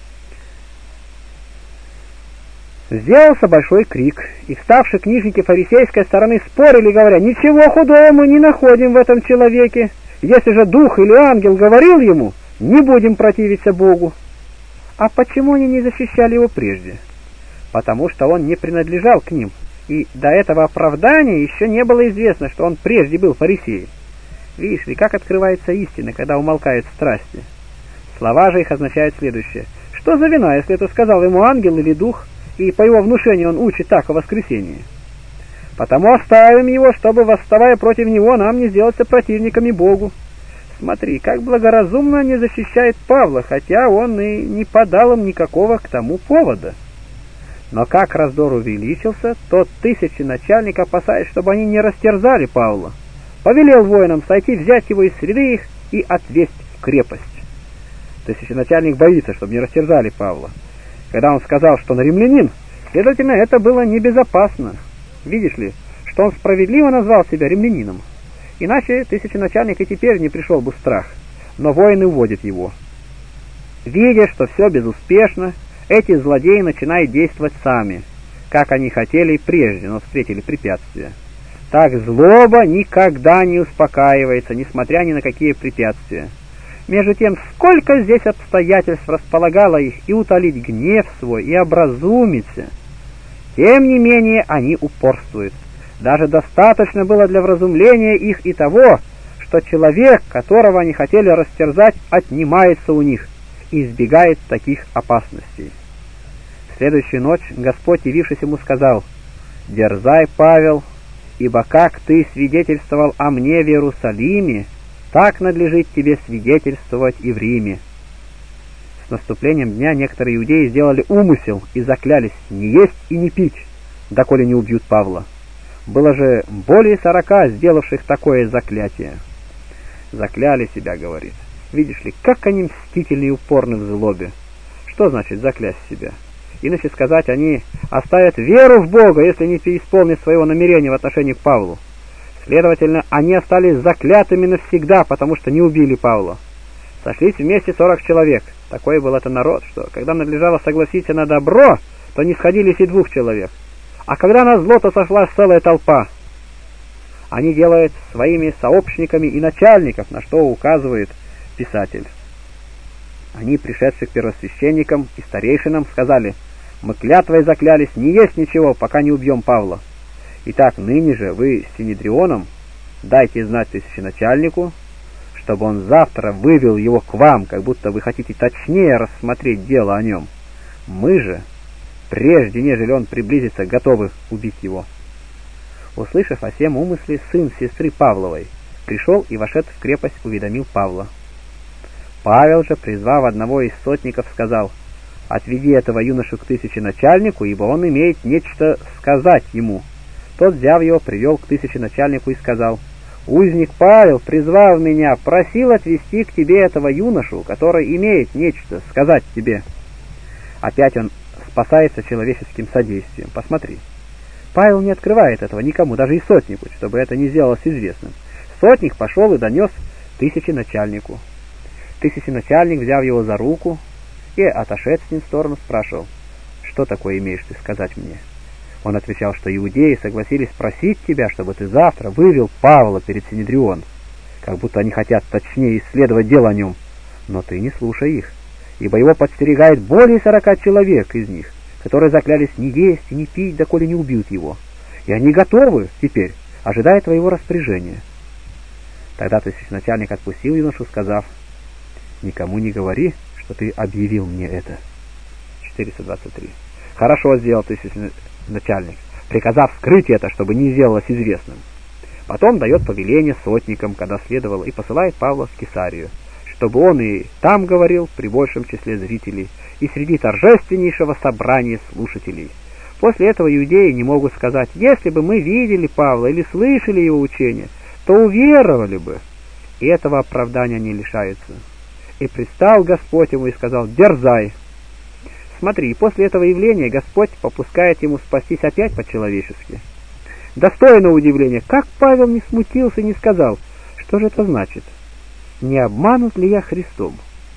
Сделался большой крик, и вставшие книжники фарисейской стороны спорили, говоря: «Ничего худого мы не находим в этом человеке. Если же дух или ангел говорил ему, не будем противиться Богу». А почему они не защищали его прежде? Потому что он не принадлежал к ним, и до этого оправдания еще не было известно, что он прежде был фарисеем. Видишь ли, как открывается истина, когда умолкают страсти. Слова же их означают следующее: что за вина, если это сказал ему ангел или дух, и по его внушению он учит так о воскресении? Потому оставим его, чтобы, восставая против него, нам не сделаться противниками Богу. Смотри, как благоразумно они защищают Павла, хотя он и не подал им никакого к тому повода. Но как раздор увеличился, тот тысяченачальник, опасаясь, чтобы они не растерзали Павла, повелел воинам сойти, взять его из среды их и отвезть в крепость. Тысяченачальник боится, чтобы не растерзали Павла. Когда он сказал, что он римлянин, следовательно, это было небезопасно. Видишь ли, что он справедливо назвал себя римлянином. Иначе тысяченачальник и теперь не пришел бы в страх, но воины уводят его. Видя, что все безуспешно, эти злодеи начинают действовать сами, как они хотели и прежде, но встретили препятствия. Так злоба никогда не успокаивается, несмотря ни на какие препятствия. Между тем, сколько здесь обстоятельств располагало их и утолить гнев свой, и образумиться. Тем не менее, они упорствуют. Даже достаточно было для вразумления их и того, что человек, которого они хотели растерзать, отнимается у них и избегает таких опасностей. В следующую ночь Господь, явившись ему, сказал: «Дерзай, Павел, ибо как ты свидетельствовал о мне в Иерусалиме, так надлежит тебе свидетельствовать и в Риме». С наступлением дня некоторые иудеи сделали умысел и заклялись не есть и не пить, доколе не убьют Павла. Было же более сорока сделавших такое заклятие. Закляли себя, говорит. Видишь ли, как они мстительны и упорны в злобе. Что значит заклясть себя? Иначе сказать, они оставят веру в Бога, если не исполнят своего намерения в отношении к Павлу. Следовательно, они остались заклятыми навсегда, потому что не убили Павла. Сошлись вместе сорок человек. Такой был это народ, что когда надлежало согласиться на добро, то не сходились и двух человек. А когда на зло, то сошлась целая толпа. Они делают своими сообщниками и начальников, на что указывает писатель. Они, пришедшие к первосвященникам и старейшинам, сказали: «Мы клятвой заклялись не есть ничего, пока не убьем Павла. Итак, ныне же вы с Синедрионом дайте знать тысяченачальнику, чтобы он завтра вывел его к вам, как будто вы хотите точнее рассмотреть дело о нем. Мы же, прежде нежели он приблизится, готовы убить его». Услышав о сем умысле, сын сестры Павловой пришел и, вошед в крепость, уведомил Павла. Павел же, призвав одного из сотников, сказал: «Отведи этого юношу к тысяченачальнику, ибо он имеет нечто сказать ему». Тот, взяв его, привел к тысяченачальнику и сказал: «Узник Павел, призвав меня, просил отвести к тебе этого юношу, который имеет нечто сказать тебе». Опять он спасается человеческим содействием. Посмотри. Павел не открывает этого никому, даже и сотнику, чтобы это не сделалось известным. Сотник пошел и донес тысяченачальнику. Тысяченачальник, взяв его за руку и, отошед с ним в сторону, спрашивал: «Что такое имеешь ты сказать мне?» Он отвечал, что иудеи согласились просить тебя, чтобы ты завтра вывел Павла перед Синедрионом, как будто они хотят точнее исследовать дело о нем. Но ты не слушай их, ибо его подстерегает более сорока человек из них, которые заклялись не есть и не пить, доколе не убьют его, и они готовы теперь, ожидая твоего распоряжения». Тогда тысяченачальник отпустил юношу, сказав: «Никому не говори, что ты объявил мне это». четыреста двадцать три. Хорошо сделал тысяченачальник, приказав скрыть это, чтобы не сделалось известным. Потом дает повеление сотникам, когда следовало, и посылает Павла в Кесарию, чтобы он и там говорил при большем числе зрителей и среди торжественнейшего собрания слушателей. После этого иудеи не могут сказать: «Если бы мы видели Павла или слышали его учение, то уверовали бы». И этого оправдания не лишаются. «И пристал Господь ему и сказал: дерзай». Смотри, после этого явления Господь попускает ему спастись опять по-человечески. Достойно удивления, как Павел не смутился и не сказал: «Что же это значит? Не обманут ли я Христом?»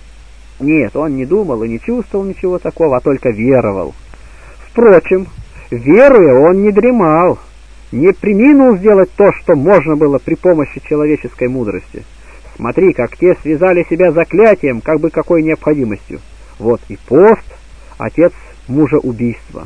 Нет, он не думал и не чувствовал ничего такого, а только веровал. Впрочем, веруя, он не дремал, не преминул сделать то, что можно было при помощи человеческой мудрости. Смотри, как те связали себя заклятием, как бы какой необходимостью. Вот и пост, отец мужеубийства.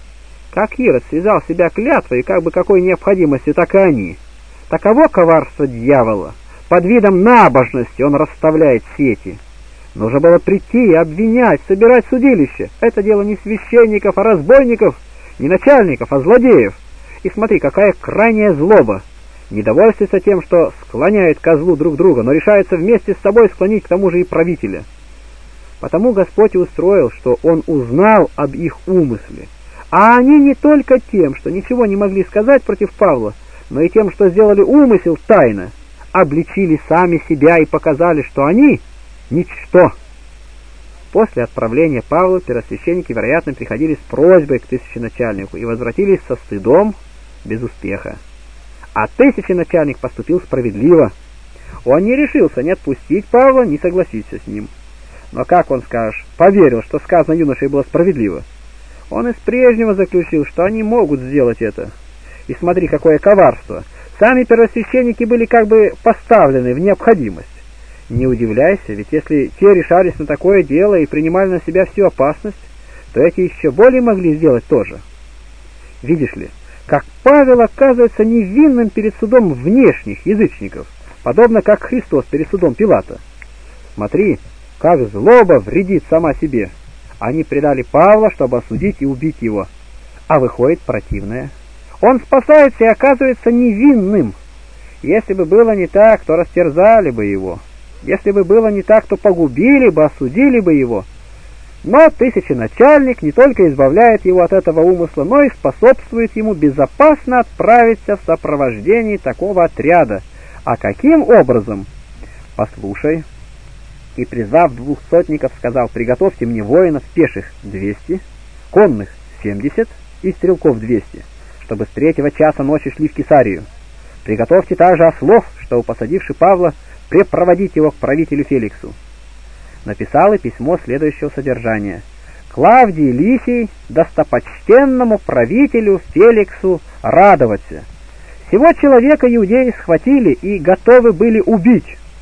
Как Ирод связал себя клятвой, как бы какой необходимостью, так и они. Таково коварство дьявола. Под видом набожности он расставляет сети. Нужно было прийти и обвинять, собирать судилище. Это дело не священников, а разбойников, не начальников, а злодеев. И смотри, какая крайняя злоба. Не довольствуется тем, что склоняют ко злу друг друга, но решается вместе с собой склонить к тому же и правителя. Потому Господь и устроил, что Он узнал об их умысле. А они не только тем, что ничего не могли сказать против Павла, но и тем, что сделали умысел тайно, обличили сами себя и показали, что они — ничто. После отправления Павла первосвященники, вероятно, приходили с просьбой к тысяченачальнику и возвратились со стыдом без успеха. А тысяченачальник поступил справедливо. Он не решился ни отпустить Павла, ни согласиться с ним. Но как он, скажешь, поверил, что сказано юношей было справедливо? Он из прежнего заключил, что они могут сделать это. И смотри, какое коварство! Сами первосвященники были как бы поставлены в необходимость. Не удивляйся, ведь если те решались на такое дело и принимали на себя всю опасность, то эти еще более могли сделать то же. Видишь ли, как Павел оказывается невинным перед судом внешних язычников, подобно как Христос перед судом Пилата. Смотри, как злоба вредит сама себе. Они предали Павла, чтобы осудить и убить его. А выходит противное. Он спасается и оказывается невинным. Если бы было не так, то растерзали бы его. Если бы было не так, то погубили бы, осудили бы его. Но тысяченачальник не только избавляет его от этого умысла, но и способствует ему безопасно отправиться в сопровождении такого отряда. А каким образом? Послушай. И, призвав двух сотников, сказал: приготовьте мне воинов пеших двести, конных семьдесят и стрелков двести, чтобы с третьего часа ночи шли в Кесарию. Приготовьте также ослов, чтобы, посадивши Павла, препроводить его к правителю Феликсу. Написал и письмо следующего содержания: Клавдий Лисий, достопочтенному правителю Феликсу, радоваться. Сего человека иудеи схватили и готовы были убить.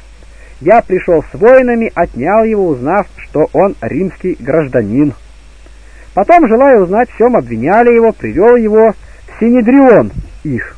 Я пришел с воинами, отнял его, узнав, что он римский гражданин. Потом, желая узнать, в чем обвиняли его, привел его в Синедрион их.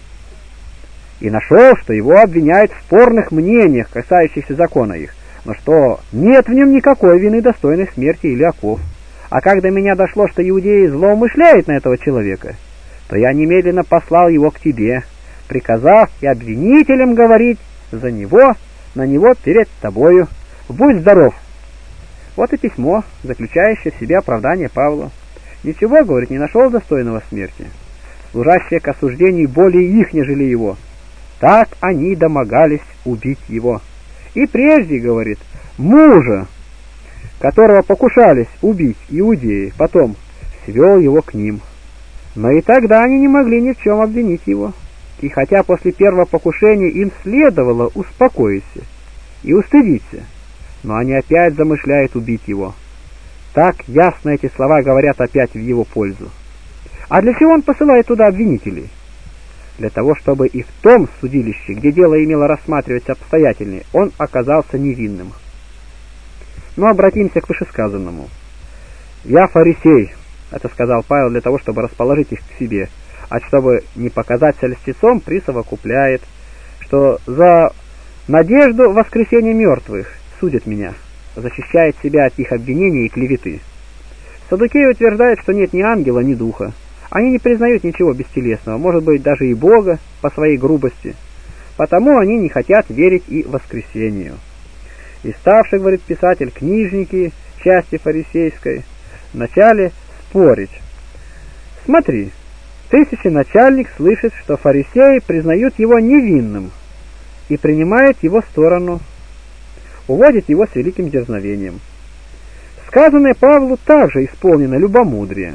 И нашел, что его обвиняют в спорных мнениях, касающихся закона их, но что нет в нем никакой вины, достойной смерти или оков. А когда меня дошло, что иудеи злоумышляют на этого человека, то я немедленно послал его к тебе, приказав и обвинителям говорить за него, на него перед тобою. Будь здоров. Вот и письмо, заключающее в себе оправдание Павла. Ничего, говорит, не нашел достойного смерти, служащее к осуждению более их, нежели его. Так они домогались убить его. И прежде, говорит, мужа, которого покушались убить иудеи, потом свел его к ним. Но и тогда они не могли ни в чем обвинить его. И хотя после первого покушения им следовало успокоиться и устыдиться, но они опять замышляют убить его. Так ясно эти слова говорят опять в его пользу. А для чего он посылает туда обвинителей? Для того, чтобы и в том судилище, где дело имело рассматриваться обстоятельнее, он оказался невинным. Но обратимся к вышесказанному. «Я фарисей», — это сказал Павел для того, чтобы расположить их к себе, а чтобы не показаться льстецом, присовокупляет, что за надежду воскресения мертвых судит меня, защищает себя от их обвинений и клеветы. Саддукеи утверждают, что нет ни ангела, ни духа. Они не признают ничего бестелесного, может быть, даже и Бога по своей грубости. Потому они не хотят верить и воскресению. И ставшие, говорит писатель, книжники части фарисейской, вначале спорить. Смотри, тысяченачальник слышит, что фарисеи признают его невинным и принимает его сторону, уводит его с великим дерзновением. Сказанное Павлу также исполнено любомудрие.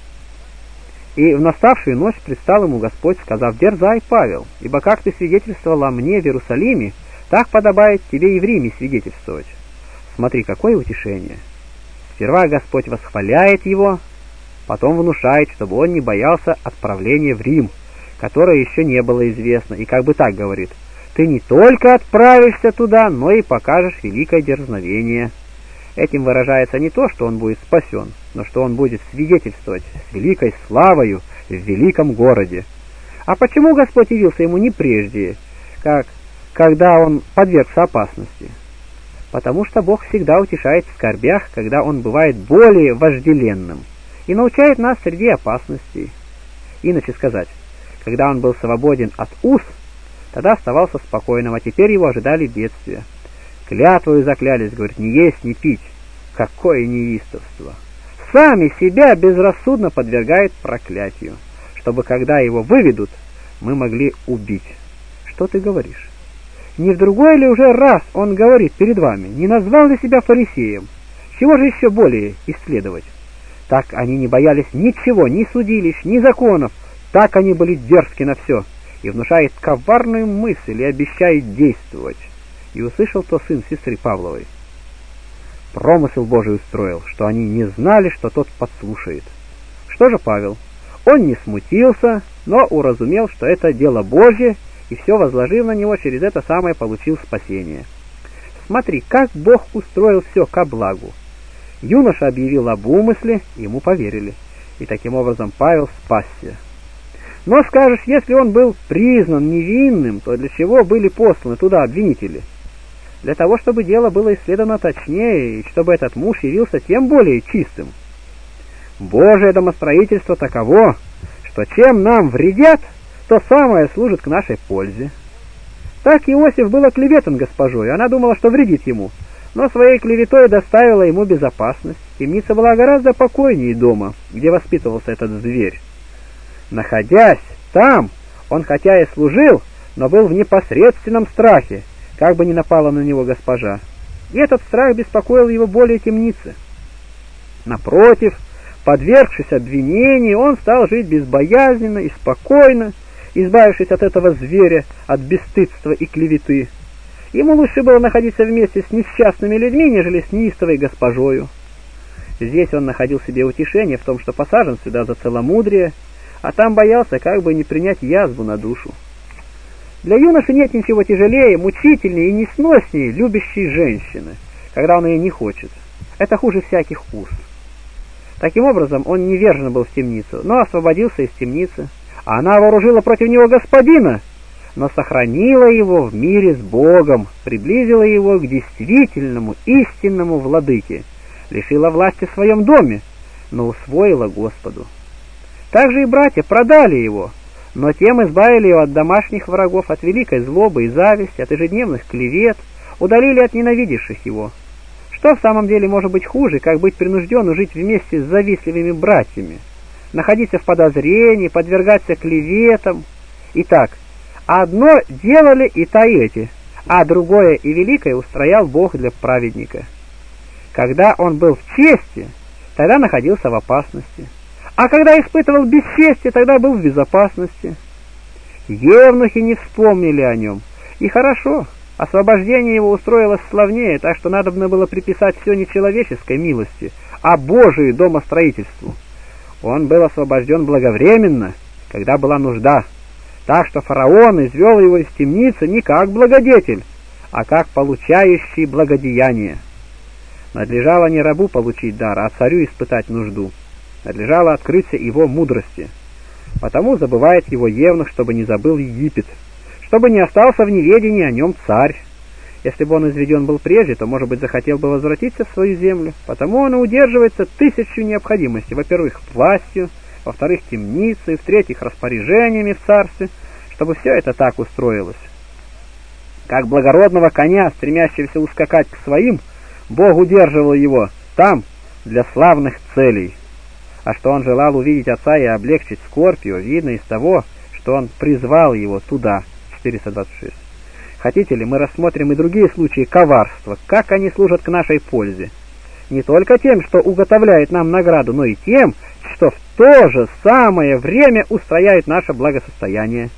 И в наставшую ночь предстал ему Господь, сказав: «Дерзай, Павел, ибо как ты свидетельствовал о мне в Иерусалиме, так подобает тебе и в Риме свидетельствовать». Смотри, какое утешение! Сперва Господь восхваляет его, потом внушает, чтобы он не боялся отправления в Рим, которое еще не было известно, и как бы так говорит: «Ты не только отправишься туда, но и покажешь великое дерзновение». Этим выражается не то, что он будет спасен, но что он будет свидетельствовать с великой славою в великом городе. А почему Господь явился ему не прежде, как когда он подвергся опасности? Потому что Бог всегда утешает в скорбях, когда он бывает более вожделенным, и научает нас среди опасностей. Иначе сказать, когда он был свободен от уз, тогда оставался спокойным, а теперь его ожидали бедствия. Клятвою заклялись, говорит, не есть, не пить. Какое неистовство! Сами себя безрассудно подвергает проклятию, чтобы, когда его выведут, мы могли убить. Что ты говоришь? Не в другой ли уже раз он говорит перед вами, не назвал ли себя фарисеем? Чего же еще более исследовать? Так они не боялись ничего, ни судилищ, ни законов, так они были дерзки на все, и внушает коварную мысль и обещает действовать. И услышал то сын сестры Павловой. Промысел Божий устроил, что они не знали, что тот подслушает. Что же Павел? Он не смутился, но уразумел, что это дело Божье, и все возложив на него, через это самое получил спасение. Смотри, как Бог устроил все ко благу. Юноша объявил об умысле, ему поверили, и таким образом Павел спасся. Но скажешь, если он был признан невинным, то для чего были посланы туда обвинители? Для того, чтобы дело было исследовано точнее, и чтобы этот муж явился тем более чистым. Божие домостроительство таково, что чем нам вредят, то самое служит к нашей пользе. Так Иосиф был оклеветан госпожой, она думала, что вредит ему, но своей клеветой доставила ему безопасность. Темница была гораздо покойнее дома, где воспитывался этот зверь. Находясь там, он хотя и служил, но был в непосредственном страхе, как бы ни напала на него госпожа. И этот страх беспокоил его более темницы. Напротив, подвергшись обвинению, он стал жить безбоязненно и спокойно, избавившись от этого зверя, от бесстыдства и клеветы. Ему лучше было находиться вместе с несчастными людьми, нежели с неистовой госпожою. Здесь он находил себе утешение в том, что посажен сюда за целомудрие, а там боялся, как бы не принять язву на душу. Для юноши нет ничего тяжелее, мучительнее и несноснее любящей женщины, когда он ее не хочет. Это хуже всяких уз. Таким образом, он невержен был в темницу, но освободился из темницы, а она вооружила против него господина, но сохранила его в мире с Богом, приблизила его к действительному, истинному владыке, лишила власти в своем доме, но усвоила Господу. Также и братья продали его, но тем избавили его от домашних врагов, от великой злобы и зависти, от ежедневных клевет, удалили от ненавидевших его. Что в самом деле может быть хуже, как быть принужденным жить вместе с завистливыми братьями, находиться в подозрении, подвергаться клеветам? Итак, одно делали и та и эти, а другое и великое устроял Бог для праведника. Когда он был в чести, тогда находился в опасности. А когда испытывал бесчестие, тогда был в безопасности. Евнухи не вспомнили о нем. И хорошо, освобождение его устроилось славнее, так что надобно было приписать все не человеческой милости, а Божию домостроительству. Он был освобожден благовременно, когда была нужда, так что фараон извел его из темницы не как благодетель, а как получающий благодеяние. Надлежало не рабу получить дар, а царю испытать нужду. Надлежало открыться его мудрости. Потому забывает его евнух, чтобы не забыл Египет, чтобы не остался в неведении о нем царь. Если бы он изведен был прежде, то, может быть, захотел бы возвратиться в свою землю. Потому он и удерживается тысячу необходимостей. Во-первых, властью, во-вторых, темницей, в-третьих, распоряжениями в царстве, чтобы все это так устроилось. Как благородного коня, стремящегося ускакать к своим, Бог удерживал его там для славных целей. А что он желал увидеть отца и облегчить Скорпию, видно из того, что он призвал его туда. четыреста двадцать шесть. Хотите ли, мы рассмотрим и другие случаи коварства, как они служат к нашей пользе. Не только тем, что уготовляет нам награду, но и тем, что в то же самое время устрояет наше благосостояние.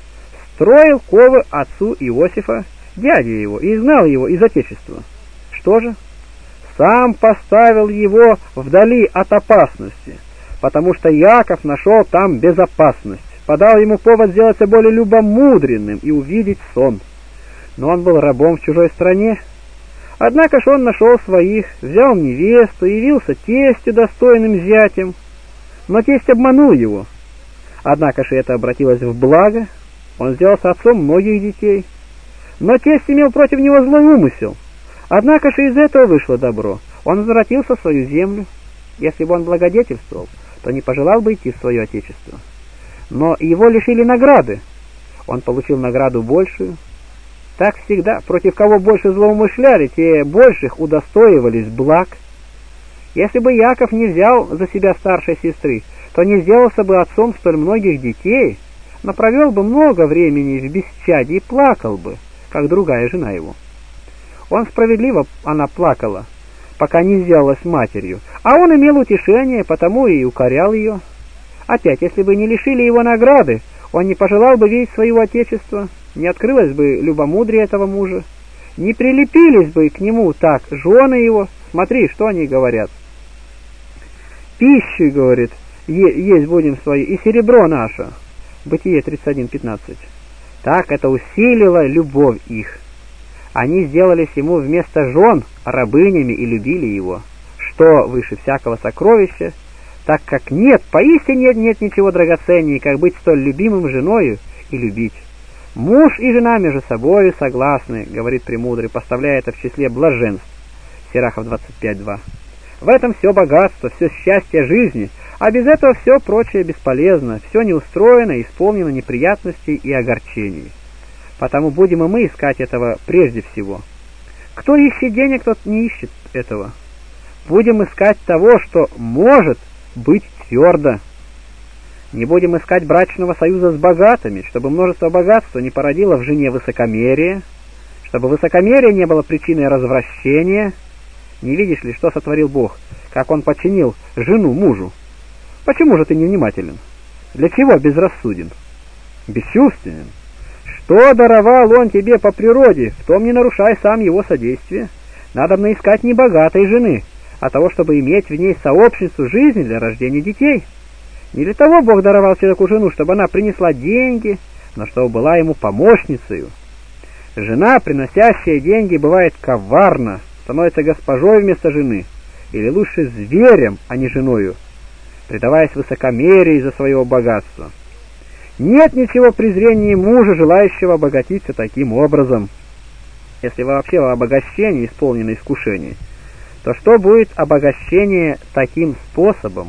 Строил ковы отцу Иосифа, дяде его, и изгнал его из отечества. Что же? Сам поставил его вдали от опасности, потому что Яков нашел там безопасность, подал ему повод сделаться более любомудренным и увидеть сон. Но он был рабом в чужой стране. Однако же он нашел своих, взял невесту, явился тестю достойным зятем, но тесть обманул его. Однако же это обратилось в благо, он сделался отцом многих детей, но тесть имел против него злой умысел. Однако же из этого вышло добро. Он возвратился в свою землю. Если бы он благодетельствовал, то не пожелал бы идти в свое отечество. Но его лишили награды. Он получил награду большую. Так всегда, против кого больше злоумышляли, те больших удостоивались благ. Если бы Яков не взял за себя старшей сестры, то не сделался бы отцом столь многих детей, но провел бы много времени в бесчадии и плакал бы, как другая жена его. Он справедливо, она плакала, пока не сделалась матерью, а он имел утешение, потому и укорял ее. Опять, если бы не лишили его награды, он не пожелал бы видеть своего отечества, не открылось бы любомудрие этого мужа, не прилепились бы к нему так жены его. Смотри, что они говорят. Пищу, говорит, е- есть будем свои, и серебро наше. Бытие тридцать один пятнадцать. Так это усилило любовь их. Они сделались ему вместо жен рабынями и любили его, что выше всякого сокровища, так как нет, поистине нет, нет ничего драгоценнее, как быть столь любимым женою и любить. Муж и жена между собою согласны, говорит Премудрый, поставляя это в числе блаженств. Сирахов двадцать пять два. В этом все богатство, все счастье жизни, а без этого все прочее бесполезно, все неустроено, исполнено неприятностей и огорчений. Потому будем и мы искать этого прежде всего. Кто ищет денег, тот не ищет этого. Будем искать того, что может быть твердо. Не будем искать брачного союза с богатыми, чтобы множество богатства не породило в жене высокомерие, чтобы высокомерие не было причиной развращения. Не видишь ли, что сотворил Бог, как Он подчинил жену мужу? Почему же ты невнимателен? Для чего безрассуден? Бесчувственен? Что даровал Он тебе по природе, в том не нарушай сам Его содействие. Надобно искать не богатой жены, а того, чтобы иметь в ней сообщницу жизни для рождения детей. Не для того Бог даровал человеку жену, чтобы она принесла деньги, но чтобы была ему помощницей. Жена, приносящая деньги, бывает коварна, становится госпожой вместо жены, или лучше зверем, а не женою, предаваясь высокомерию из-за своего богатства. Нет ничего презрения мужа, желающего обогатиться таким образом. Если вообще в обогащении исполнено искушение, то что будет обогащение таким способом?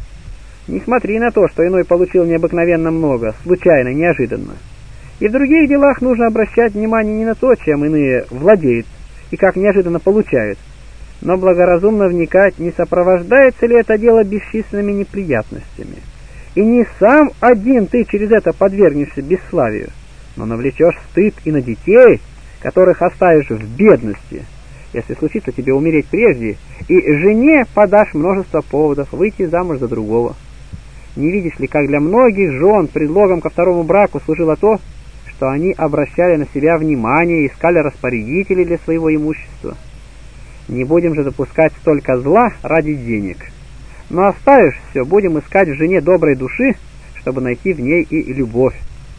Не смотри на то, что иной получил необыкновенно много, случайно, неожиданно. И в других делах нужно обращать внимание не на то, чем иные владеют и как неожиданно получают, но благоразумно вникать, не сопровождается ли это дело бесчисленными неприятностями. И не сам один ты через это подвергнешься бесславию, но навлечешь стыд и на детей, которых оставишь в бедности, если случится тебе умереть прежде, и жене подашь множество поводов выйти замуж за другого. Не видишь ли, как для многих жен предлогом ко второму браку служило то, что они обращали на себя внимание и искали распорядителей для своего имущества? Не будем же допускать столько зла ради денег. Но оставишь все, будем искать в жене доброй души, чтобы найти в ней и любовь.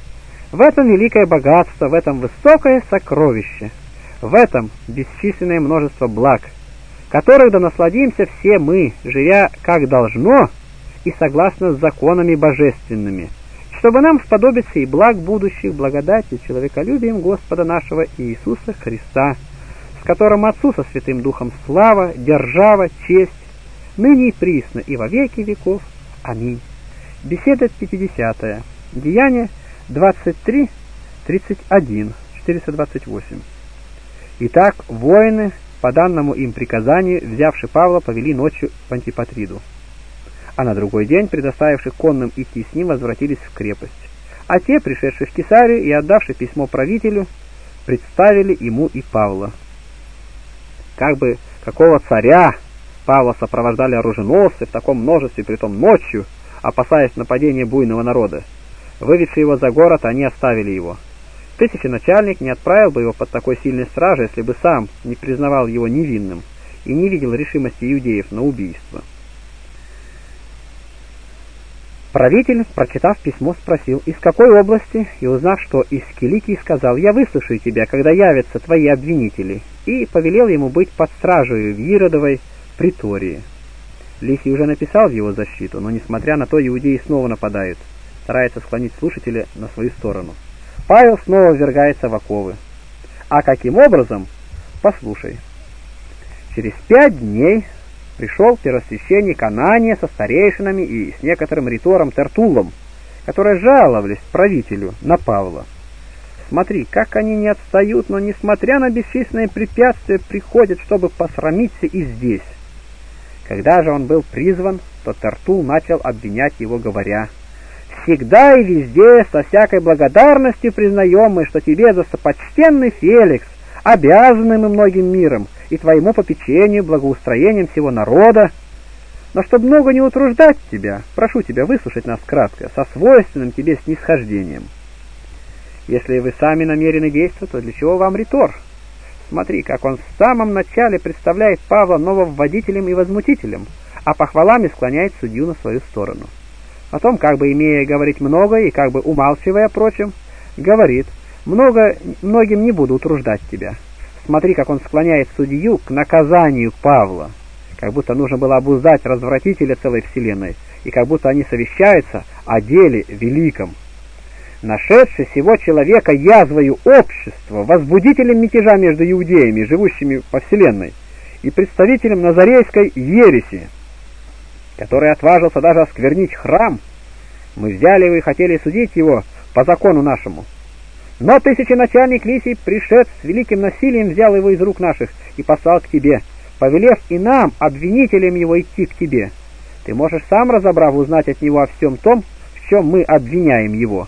В этом великое богатство, в этом высокое сокровище, в этом бесчисленное множество благ. которых да насладимся все мы, живя как должно и согласно с законами божественными, чтобы нам сподобиться и благ будущих, благодати, человеколюбием Господа нашего Иисуса Христа, с которым Отцу со Святым Духом слава, держава, честь, ныне и присно, и во веки веков. Аминь. Беседа пятидесятая. Деяние двадцать три тридцать один, четыреста двадцать восемь. Итак, воины, по данному им приказанию, взявши Павла, повели ночью в Антипатриду. А на другой день, предоставивши конным идти с ним, возвратились в крепость. А те, пришедшие в Кесарию и отдавши письмо правителю, представили ему и Павла. Как бы какого царя Павла сопровождали оруженосцы в таком множестве, притом ночью, опасаясь нападения буйного народа. Выведши его за город, они оставили его. Тысяченачальник не отправил бы его под такой сильной стражей, если бы сам не признавал его невинным и не видел решимости иудеев на убийство. Правитель, прочитав письмо, спросил, из какой области, и узнав, что из Киликии, сказал, я выслушаю тебя, когда явятся твои обвинители, и повелел ему быть под стражей в Иродовой притории. Лисий уже написал в его защиту, но, несмотря на то, иудеи снова нападают, старается склонить слушателя на свою сторону. Павел снова ввергается в оковы. А каким образом? Послушай. Через пять дней пришел первосвященник Анания со старейшинами и с некоторым ритором Тертуллом, которые жаловались правителю на Павла. Смотри, как они не отстают, но, несмотря на бесчисленные препятствия, приходят, чтобы посрамиться и здесь. Когда же он был призван, то Тертул начал обвинять его, говоря, «Всегда и везде со всякой благодарностью признаем мы, что тебе, достопочтенный Феликс, обязаны мы многим миром и твоему попечению, благоустроением всего народа. Но чтобы много не утруждать тебя, прошу тебя выслушать нас кратко, со свойственным тебе снисхождением. Если вы сами намерены действовать, то для чего вам ритор? Смотри, как он в самом начале представляет Павла нововводителем и возмутителем, а похвалами склоняет судью на свою сторону. Потом, как бы имея говорить много и как бы умалчивая прочим, говорит, много, многим не буду утруждать тебя. Смотри, как он склоняет судью к наказанию Павла, как будто нужно было обуздать развратителя целой вселенной, и как будто они совещаются о деле великом. Нашедший сего человека язвою общества, возбудителем мятежа между иудеями, живущими по вселенной, и представителем назарейской ереси, который отважился даже осквернить храм, мы взяли его и хотели судить его по закону нашему. Но тысяченачальник Лисий, пришед с великим насилием, взял его из рук наших и послал к тебе, повелев и нам, обвинителям его, идти к тебе. Ты можешь сам, разобрав, узнать от него о всем том, в чем мы обвиняем его».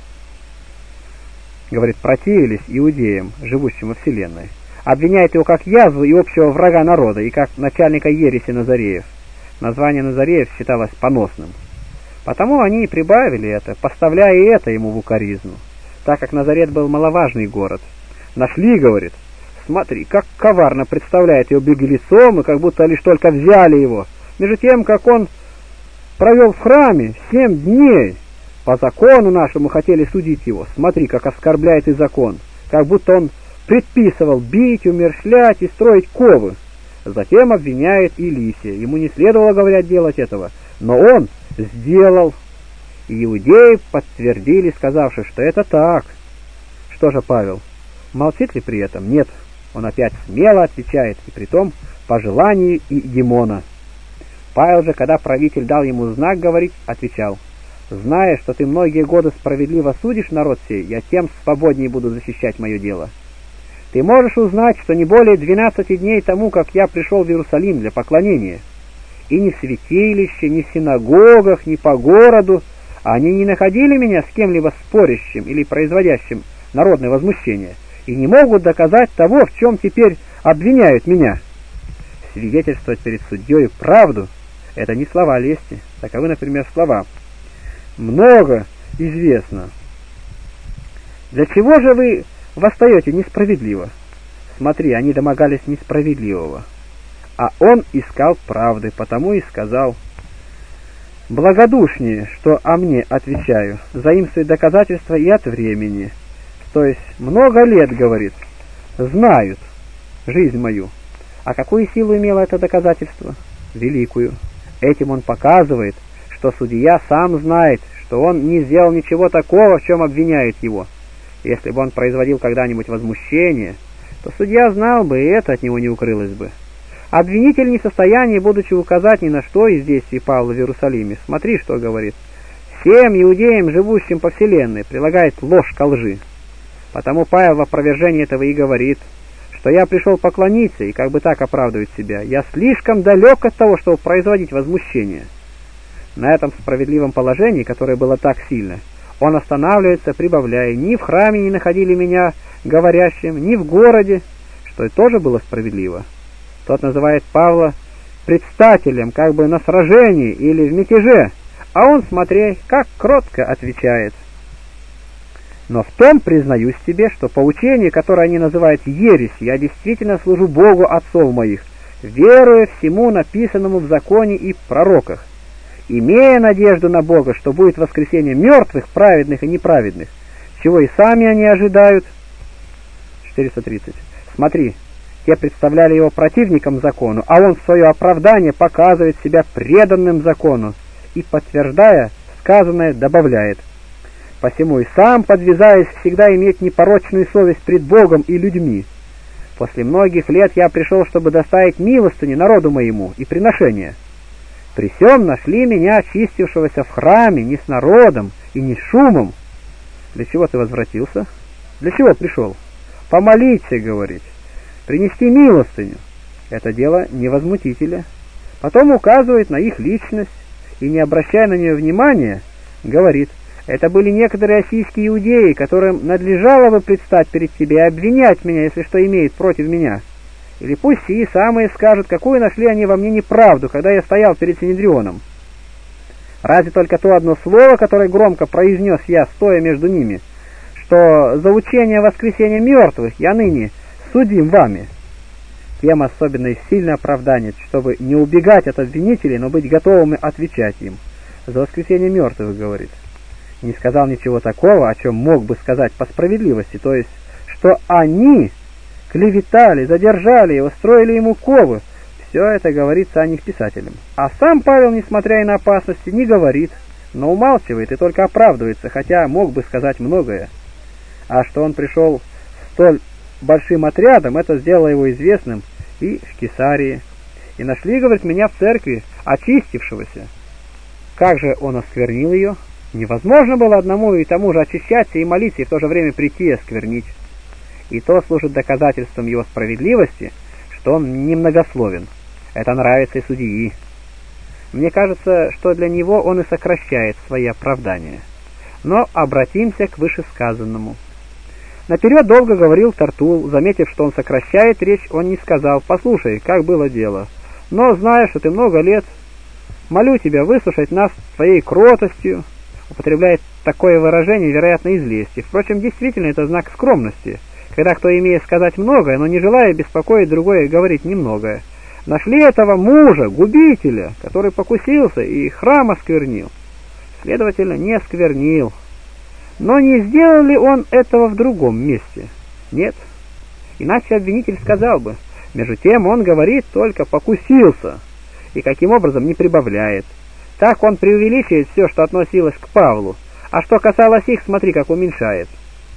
Говорит, противились иудеям, живущим во вселенной. Обвиняет его как язву и общего врага народа, и как начальника ереси Назареев. Название Назареев считалось поносным. Потому они и прибавили это, поставляя и это ему в укоризну, так как Назарет был маловажный город. Нашли, говорит, смотри, как коварно представляет его беглецом, и как будто лишь только взяли его, между тем, как он провел в храме семь дней. По закону нашему хотели судить его. Смотри, как оскорбляет и закон, как будто он предписывал бить, умерщвлять и строить ковы. Затем обвиняет и Лисия. Ему не следовало, говорят, делать этого, но он сделал. И иудеи подтвердили, сказавши, что это так. Что же Павел? Молчит ли при этом? Нет. Он опять смело отвечает, и притом по желанию и Димона. Павел же, когда правитель дал ему знак говорить, отвечал, «Зная, что ты многие годы справедливо судишь народ сей, я тем свободнее буду защищать мое дело. Ты можешь узнать, что не более двенадцати дней тому, как я пришел в Иерусалим для поклонения, и ни в святилище, ни в синагогах, ни по городу они не находили меня с кем-либо спорящим или производящим народное возмущение, и не могут доказать того, в чем теперь обвиняют меня. Свидетельствовать перед судьей правду — это не слова лести, таковы, например, слова. Много известно. Для чего же вы восстаете несправедливо? Смотри, они домогались несправедливого, а он искал правды, потому и сказал, благодушнее, что о мне отвечаю, заимствует доказательства и от времени. То есть много лет, говорит, знают жизнь мою, А какую силу имело это доказательство? Великую. Этим он показывает, что судья сам знает, что он не сделал ничего такого, в чем обвиняют его. Если бы он производил когда-нибудь возмущение, то судья знал бы, и это от него не укрылось бы. Обвинитель не в состоянии, будучи указать ни на что из действий Павла в Иерусалиме, смотри, что говорит, всем иудеям, живущим по вселенной, прилагает ложь ко лжи. Потому Павел в опровержении этого и говорит, что я пришел поклониться и как бы так оправдывать себя. Я слишком далек от того, чтобы производить возмущение. На этом справедливом положении, которое было так сильно, он останавливается, прибавляя, ни в храме не находили меня говорящим, ни в городе, что и тоже было справедливо. Тот называет Павла предстателем, как бы на сражении или в мятеже, а он, смотри, как кротко отвечает. Но в том признаюсь тебе, что по учению, которое они называют ересью, я действительно служу Богу отцов моих, веруя всему написанному в законе и пророках, имея надежду на Бога, что будет воскресение мертвых, праведных и неправедных, чего и сами они ожидают. четыреста тридцать. Смотри, те представляли его противником закону, а он в свое оправдание показывает себя преданным закону и, подтверждая сказанное, добавляет: «Посему и сам, подвязаясь, всегда иметь непорочную совесть пред Богом и людьми. После многих лет я пришел, чтобы доставить милостыни народу моему и приношения. При сем нашли меня, очистившегося в храме, не с народом и не с шумом». Для чего ты возвратился? Для чего пришел? Помолиться, говорит, принести милостыню. Это дело невозмутителя. Потом указывает на их личность и, не обращая на нее внимания, говорит: это были некоторые ассийские иудеи, которым надлежало бы предстать перед тебе и обвинять меня, если что имеют против меня. Или пусть сии самые скажут, какую нашли они во мне неправду, когда я стоял перед Синедрионом. Разве только то одно слово, которое громко произнес я, стоя между ними, что за учение воскресения мертвых я ныне судим вами. Тем особенно и сильно оправдание, чтобы не убегать от обвинителей, но быть готовыми отвечать им. За воскресение мертвых, говорит. Не сказал ничего такого, о чем мог бы сказать по справедливости, то есть, что они клеветали, задержали его, строили ему ковы. Все это говорится о них писателям. А сам Павел, несмотря и на опасности, не говорит, но умалчивает и только оправдывается, хотя мог бы сказать многое. А что он пришел столь большим отрядом, это сделало его известным и в Кесарии. И нашли, говорит, меня в церкви, очистившегося. Как же он осквернил ее? Невозможно было одному и тому же очищаться и молиться, и в то же время прийти и осквернить. И то служит доказательством его справедливости, что он немногословен. Это нравится и судьи. Мне кажется, что для него он и сокращает свои оправдания. Но обратимся к вышесказанному. Наперед долго говорил Тартул, заметив, что он сокращает речь, он не сказал: «Послушай, как было дело, но зная, что ты много лет, молю тебя выслушать нас твоей кротостью». Употребляет такое выражение, вероятно, из лести. Впрочем, действительно, это знак скромности, когда кто, имея сказать многое, но не желая беспокоить другое, говорит немногое. Нашли этого мужа, губителя, который покусился и храм осквернил. Следовательно, не осквернил. Но не сделал ли он этого в другом месте? Нет. Иначе обвинитель сказал бы: между тем он говорит только «покусился», и каким образом не прибавляет. Так он преувеличивает все, что относилось к Павлу, а что касалось их, смотри, как уменьшает.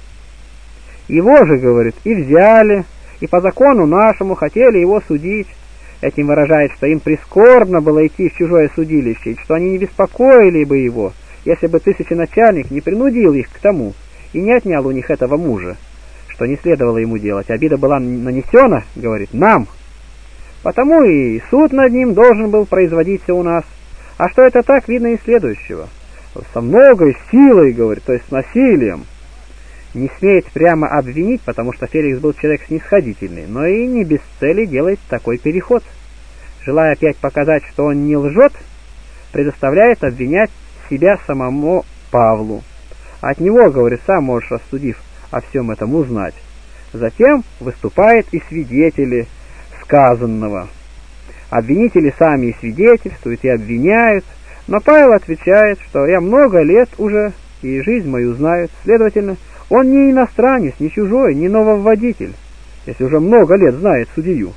Его же, говорит, и взяли, и по закону нашему хотели его судить. Этим выражает, что им прискорбно было идти в чужое судилище, и что они не беспокоили бы его, если бы тысяченачальник не принудил их к тому и не отнял у них этого мужа, что не следовало ему делать. Обида была нанесена, говорит, нам. Потому и суд над ним должен был производиться у нас. А что это так, видно из следующего. Со многой силой, говорит, то есть с насилием. Не смеет прямо обвинить, потому что Феликс был человек снисходительный, но и не без цели делает такой переход. Желая опять показать, что он не лжет, предоставляет обвинять себя самому Павлу. От него, говорит, сам можешь, рассудив о всем этом, узнать. Затем выступают и свидетели сказанного. Обвинители сами и свидетельствуют, и обвиняют, но Павел отвечает, что я много лет уже и жизнь мою знают, следовательно, он не иностранец, не чужой, не нововводитель, если уже много лет знает судью.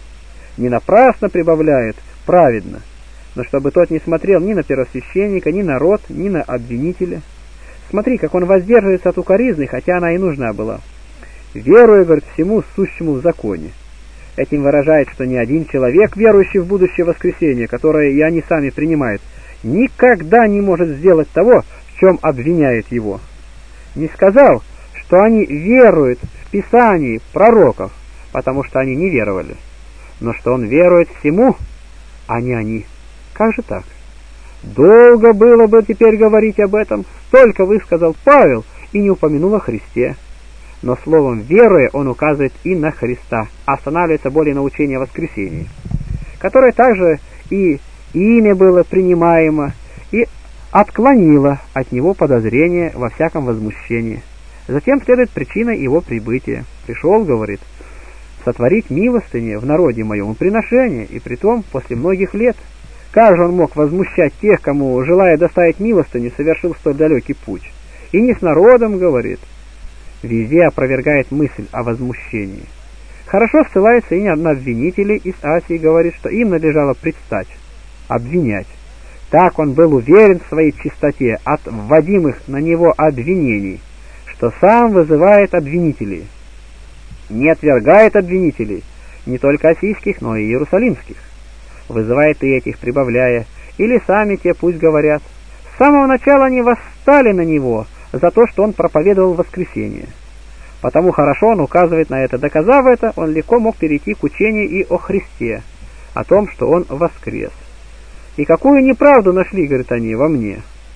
не напрасно прибавляет праведно, но чтобы тот не смотрел ни на первосвященника, ни на род, ни на обвинителя. Смотри, как он воздерживается от укоризны, хотя она и нужна была. Веруя, говорит, всему сущему в законе. Этим выражает, что ни один человек, верующий в будущее воскресение, которое и они сами принимают, никогда не может сделать того, в чем обвиняют его. Не сказал, что они веруют в Писании пророков, потому что они не веровали, но что он верует всему, а не они. Как же так? Долго было бы теперь говорить об этом, столько высказал Павел и не упомянул о Христе. Но словом «веруя» он указывает и на Христа, останавливается более на учении о воскресении, которое также и имя было принимаемо, и отклонило от него подозрение во всяком возмущении. Затем следует причина его прибытия. Пришел, говорит, сотворить милостыни в народе моем, приношение, и притом после многих лет. Как же он мог возмущать тех, кому, желая доставить милостыню, совершил столь далекий путь? И не с народом, говорит. Везде опровергает мысль о возмущении. Хорошо ссылается и на обвинителей из Асии, говорит, что им надлежало предстать, обвинять. Так он был уверен в своей чистоте от вводимых на него обвинений, что сам вызывает обвинителей. Не отвергает обвинителей, не только асийских, но и иерусалимских. Вызывает и этих, прибавляя, или сами те пусть говорят. С самого начала они восстали на него за то, что он проповедовал воскресение. Потому хорошо он указывает на это. Доказав это, он легко мог перейти к учению и о Христе, о том, что он воскрес. И какую неправду нашли, говорит, они во мне.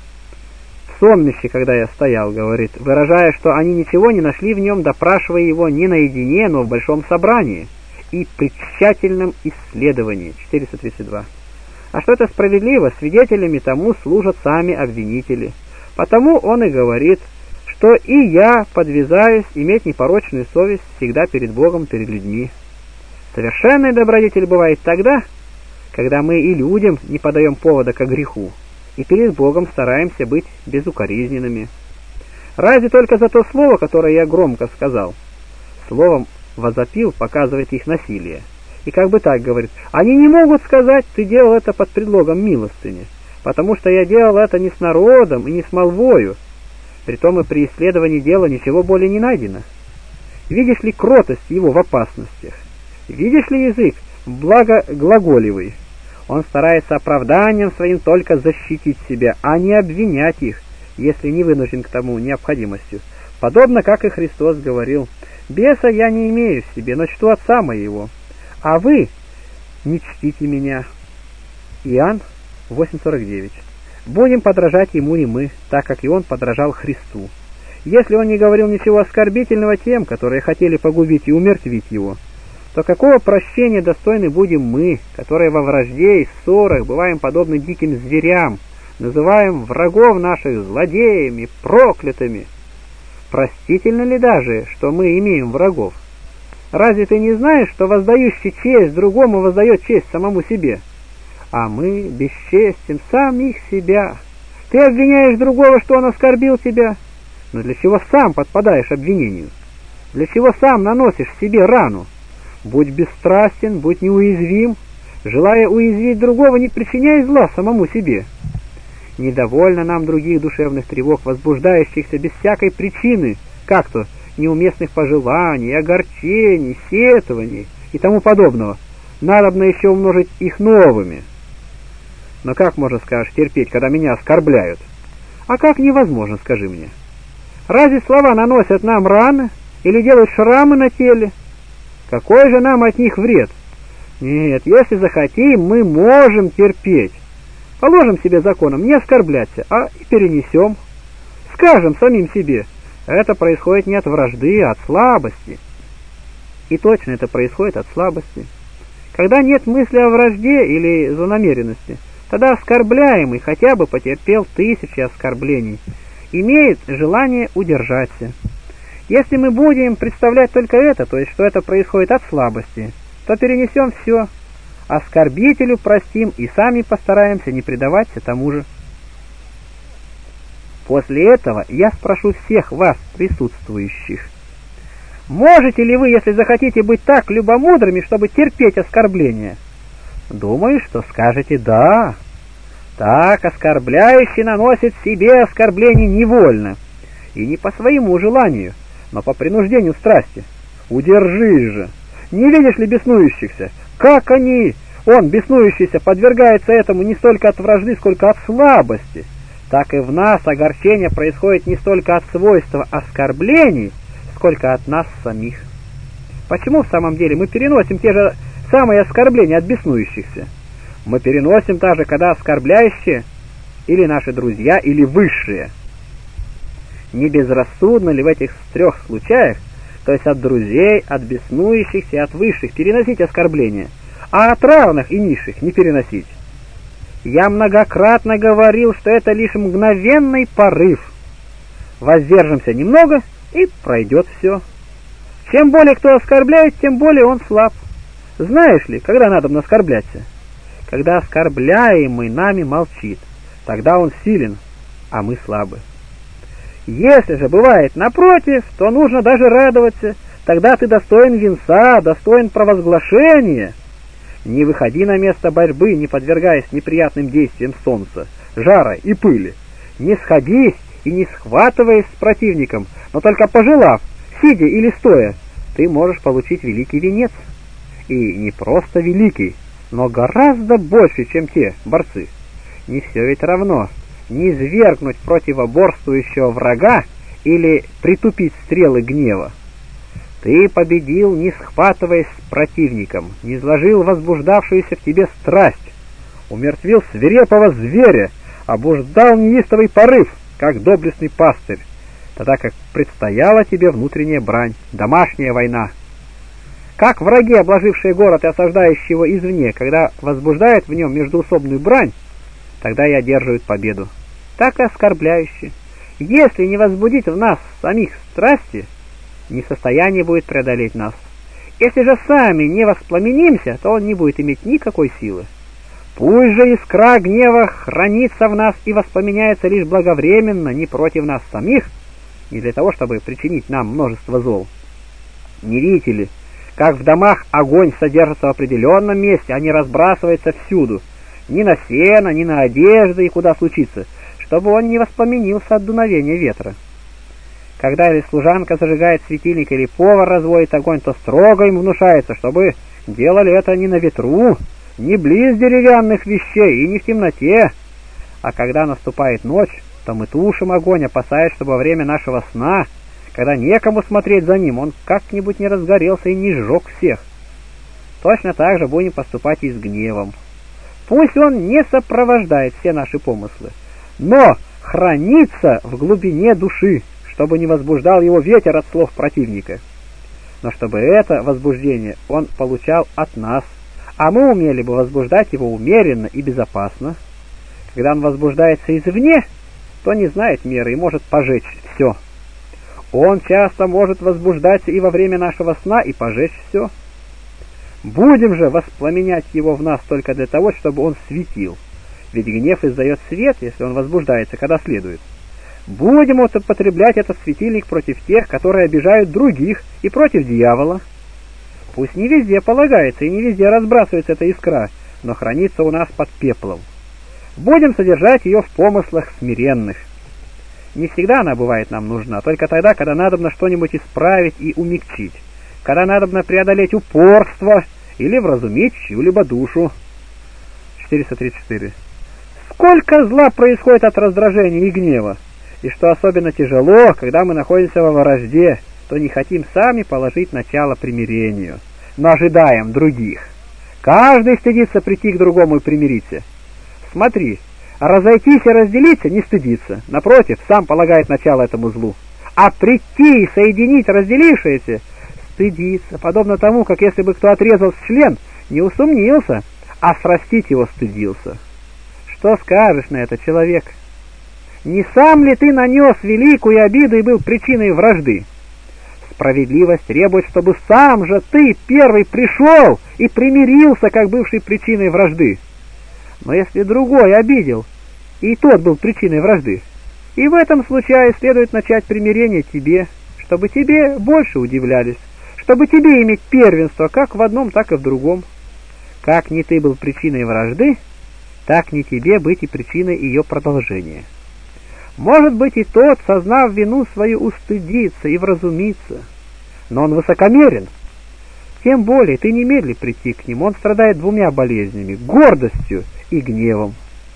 В сонмище, когда я стоял, говорит, выражая, что они ничего не нашли в нем, допрашивая его не наедине, но в большом собрании и при тщательном исследовании. четыреста тридцать два. А что это справедливо, свидетелями тому служат сами обвинители. Потому он и говорит, что и я подвязаюсь иметь непорочную совесть всегда перед Богом, перед людьми. Совершенный добродетель бывает тогда, когда мы и людям не подаем повода ко греху, и перед Богом стараемся быть безукоризненными. Разве только за то слово, которое я громко сказал, словом возопил, показывает их насилие. И как бы так говорит, они не могут сказать, ты делал это под предлогом милостыни, потому что я делал это не с народом и не с молвою. Притом и при исследовании дела ничего более не найдено. Видишь ли кротость его в опасностях? Видишь ли язык благоглаголевый? Он старается оправданием своим только защитить себя, а не обвинять их, если не вынужден к тому необходимостью. Подобно как и Христос говорил, «Беса я не имею в себе, но чту Отца моего, а вы не чтите меня». Иоанн восемь сорок девять. Будем подражать ему и мы, так как и он подражал Христу. Если он не говорил ничего оскорбительного тем, которые хотели погубить и умертвить его, то какого прощения достойны будем мы, которые во вражде и ссорах бываем подобны диким зверям, называем врагов наших злодеями, проклятыми? Простительно ли даже, что мы имеем врагов? Разве ты не знаешь, что воздающий честь другому воздает честь самому себе? А мы бесчестим самих себя. Ты обвиняешь другого, что он оскорбил тебя, но для чего сам подпадаешь обвинению? Для чего сам наносишь себе рану? Будь бесстрастен, будь неуязвим, желая уязвить другого, не причиняй зла самому себе. Недовольно нам других душевных тревог, возбуждающихся без всякой причины, как-то неуместных пожеланий, огорчений, сетований и тому подобного. Надобно еще умножить их новыми. Но как можно, скажешь, терпеть, когда меня оскорбляют? А как невозможно, скажи мне? Разве слова наносят нам раны или делают шрамы на теле? Какой же нам от них вред? Нет, если захотим, мы можем терпеть. Положим себе законом не оскорбляться, а и перенесем. Скажем самим себе, это происходит не от вражды, а от слабости. И точно это происходит от слабости. Когда нет мысли о вражде или злонамеренности, тогда оскорбляемый хотя бы потерпел тысячи оскорблений, имеет желание удержаться. Если мы будем представлять только это, то есть что это происходит от слабости, то перенесем все, оскорбителю простим и сами постараемся не предаваться тому же. После этого я спрошу всех вас, присутствующих, Можете ли вы, если захотите, быть так любомудрыми, чтобы терпеть оскорбления? Думаю, что скажете «да». Так оскорбляющий наносит себе оскорбление невольно, и не по своему желанию, но по принуждению страсти. Удержись же! Не видишь ли беснующихся? Как они, он, беснующийся, подвергается этому не столько от вражды, сколько от слабости. Так и в нас огорчение происходит не столько от свойства оскорблений, сколько от нас самих. Почему в самом деле мы переносим те же самые оскорбления от беснующихся? Мы переносим также, когда оскорбляющие или наши друзья, или высшие. Не безрассудно ли в этих трех случаях, то есть от друзей, от беснующихся и от высших, переносить оскорбления, а от равных и низших не переносить? Я многократно говорил, что это лишь мгновенный порыв. Воздержимся немного, и пройдет все. Чем более кто оскорбляет, тем более он слаб. Знаешь ли, когда надо оскорбляться? Когда оскорбляемый нами молчит, тогда он силен, а мы слабы. Если же бывает напротив, то нужно даже радоваться, тогда ты достоин венца, достоин провозглашения. Не выходи на место борьбы, не подвергаясь неприятным действиям солнца, жара и пыли. Не сходись и не схватываясь с противником, но только пожелав, сидя или стоя, ты можешь получить великий венец. И не просто великий, но гораздо больше, чем те борцы. Не все ведь равно. Не свергнуть противоборствующего врага или притупить стрелы гнева. Ты победил, не схватываясь с противником, не изложил возбуждавшуюся в тебе страсть, умертвил свирепого зверя, обуздал неистовый порыв, как доблестный пастырь, тогда как предстояла тебе внутренняя брань, домашняя война. Как враги, обложившие город и осаждающие его извне, когда возбуждают в нем междоусобную брань, тогда и одерживают победу. Так и оскорбляющие. Если не возбудить в нас самих страсти, не в состоянии будет преодолеть нас. Если же сами не воспламенимся, то он не будет иметь никакой силы. Пусть же искра гнева хранится в нас и воспламеняется лишь благовременно, не против нас самих, не для того, чтобы причинить нам множество зол. Не видите ли, как в домах огонь содержится в определенном месте, а не разбрасывается всюду, ни на сено, ни на одежды, и куда случится, чтобы он не воспламенился от дуновения ветра. Когда или служанка зажигает светильник, или повар разводит огонь, то строго им внушается, чтобы делали это не на ветру, не близ деревянных вещей и не в темноте. А когда наступает ночь, то мы тушим огонь, опасаясь, чтобы во время нашего сна, когда некому смотреть за ним, он как-нибудь не разгорелся и не сжег всех. Точно так же будем поступать и с гневом. Пусть он не сопровождает все наши помыслы, но хранится в глубине души, чтобы не возбуждал его ветер от слов противника. Но чтобы это возбуждение он получал от нас, а мы умели бы возбуждать его умеренно и безопасно. Когда он возбуждается извне, то не знает меры и может пожечь все. Он часто может возбуждаться и во время нашего сна и пожечь все. Будем же воспламенять его в нас только для того, чтобы он светил, ведь гнев издает свет, если он возбуждается, когда следует. Будем употреблять этот светильник против тех, которые обижают других, и против дьявола. Пусть не везде полагается и не везде разбрасывается эта искра, но хранится у нас под пеплом. Будем содержать ее в помыслах смиренных. Не всегда она бывает нам нужна, только тогда, когда надобно что-нибудь исправить и умягчить, когда надобно преодолеть упорство или вразумить чью-либо душу. четыреста тридцать четыре. Сколько зла происходит от раздражения и гнева, и что особенно тяжело, когда мы находимся во вражде, то не хотим сами положить начало примирению, но ожидаем других. Каждый стыдится прийти к другому и примириться. Смотри, разойтись и разделиться не стыдится, напротив, сам полагает начало этому злу. А прийти и соединить разделившиеся стыдится, подобно тому, как если бы кто отрезал член, не усомнился, а срастить его стыдился. Что скажешь на это, человек? Не сам ли ты нанес великую обиду и был причиной вражды? Справедливость требует, чтобы сам же ты первый пришел и примирился, как бывший причиной вражды. Но если другой обидел, и тот был причиной вражды, и в этом случае следует начать примирение тебе, чтобы тебе больше удивлялись, чтобы тебе иметь первенство как в одном, так и в другом. Как не ты был причиной вражды, так не тебе быть и причиной ее продолжения. Может быть, и тот, сознав вину свою, устыдится и вразумится, но он высокомерен. Тем более ты немедли прийти к нему, он страдает двумя болезнями — гордостью и гневом.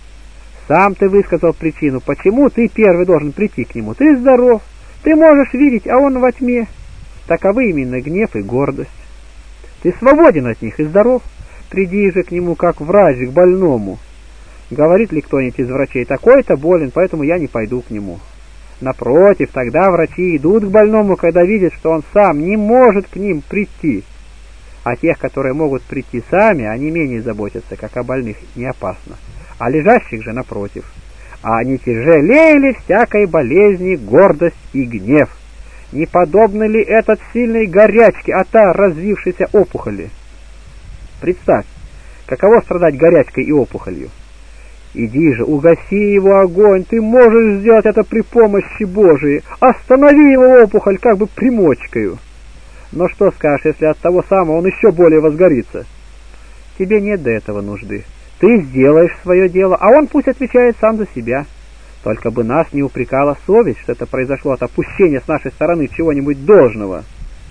Сам ты высказал причину, почему ты первый должен прийти к нему. Ты здоров, ты можешь видеть, а он во тьме. Таковы именно гнев и гордость. Ты свободен от них и здоров. Приди же к нему как врач к больному. Говорит ли кто-нибудь из врачей: такой-то болен, поэтому я не пойду к нему? Напротив, тогда врачи идут к больному, когда видят, что он сам не может к ним прийти. А тех, которые могут прийти сами, они менее заботятся, как о больных не опасно. А лежащих же напротив. А не тяжелее всякой болезни гордость и гнев? Не подобны ли этот сильной горячке, а та развившейся опухоли? Представь, каково страдать горячкой и опухолью. Иди же, угаси его огонь, ты можешь сделать это при помощи Божией. Останови его опухоль как бы примочкою. Но что скажешь, если от того самого он еще более возгорится? Тебе нет до этого нужды. Ты сделаешь свое дело, а он пусть отвечает сам за себя. Только бы нас не упрекала совесть, что это произошло от опущения с нашей стороны чего-нибудь должного.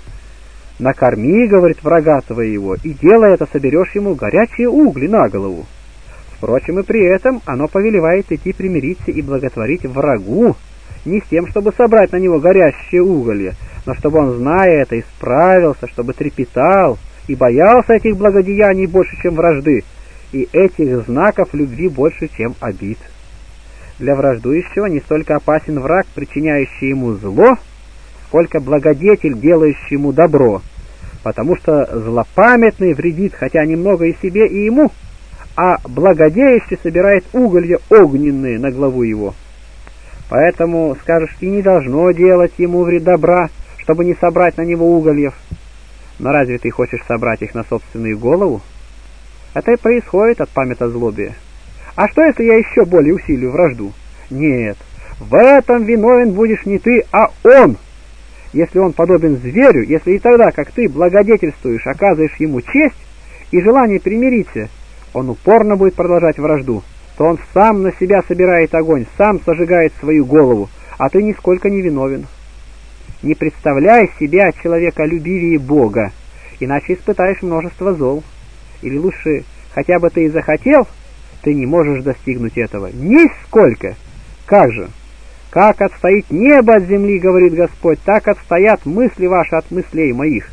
Накорми, говорит, врага твоего, и делая это, соберешь ему горячие угли на голову. Впрочем, и при этом оно повелевает идти примириться и благотворить врагу, не с тем, чтобы собрать на него горящие уголья, но чтобы он, зная это, исправился, чтобы трепетал и боялся этих благодеяний больше, чем вражды, и этих знаков любви больше, чем обид. Для враждующего не столько опасен враг, причиняющий ему зло, сколько благодетель, делающий ему добро, потому что злопамятный вредит хотя немного и себе, и ему, а благодеющий собирает уголья огненные на главу его. Поэтому, скажешь, и не должно делать ему вред добра, чтобы не собрать на него угольев. Но разве ты хочешь собрать их на собственную голову? Это и происходит от памятозлобия. А что, если я еще более усилю вражду? Нет, в этом виновен будешь не ты, а он. Если он подобен зверю, если и тогда, как ты благодетельствуешь, оказываешь ему честь и желание примириться, он упорно будет продолжать вражду, то он сам на себя собирает огонь, сам сожигает свою голову, а ты нисколько не виновен. Не представляй себя человеколюбивее Бога, иначе испытаешь множество зол. Или лучше, хотя бы ты и захотел, ты не можешь достигнуть этого. Нисколько! Как же? Как отстоит небо от земли, говорит Господь, так отстоят мысли ваши от мыслей моих.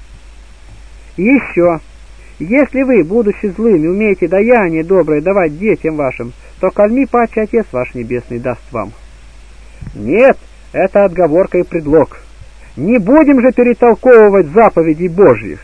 И еще, если вы, будучи злыми, умеете даяние доброе давать детям вашим, то кольми паче Отец ваш Небесный даст вам. Нет, это отговорка и предлог. Не будем же перетолковывать заповедей Божьих.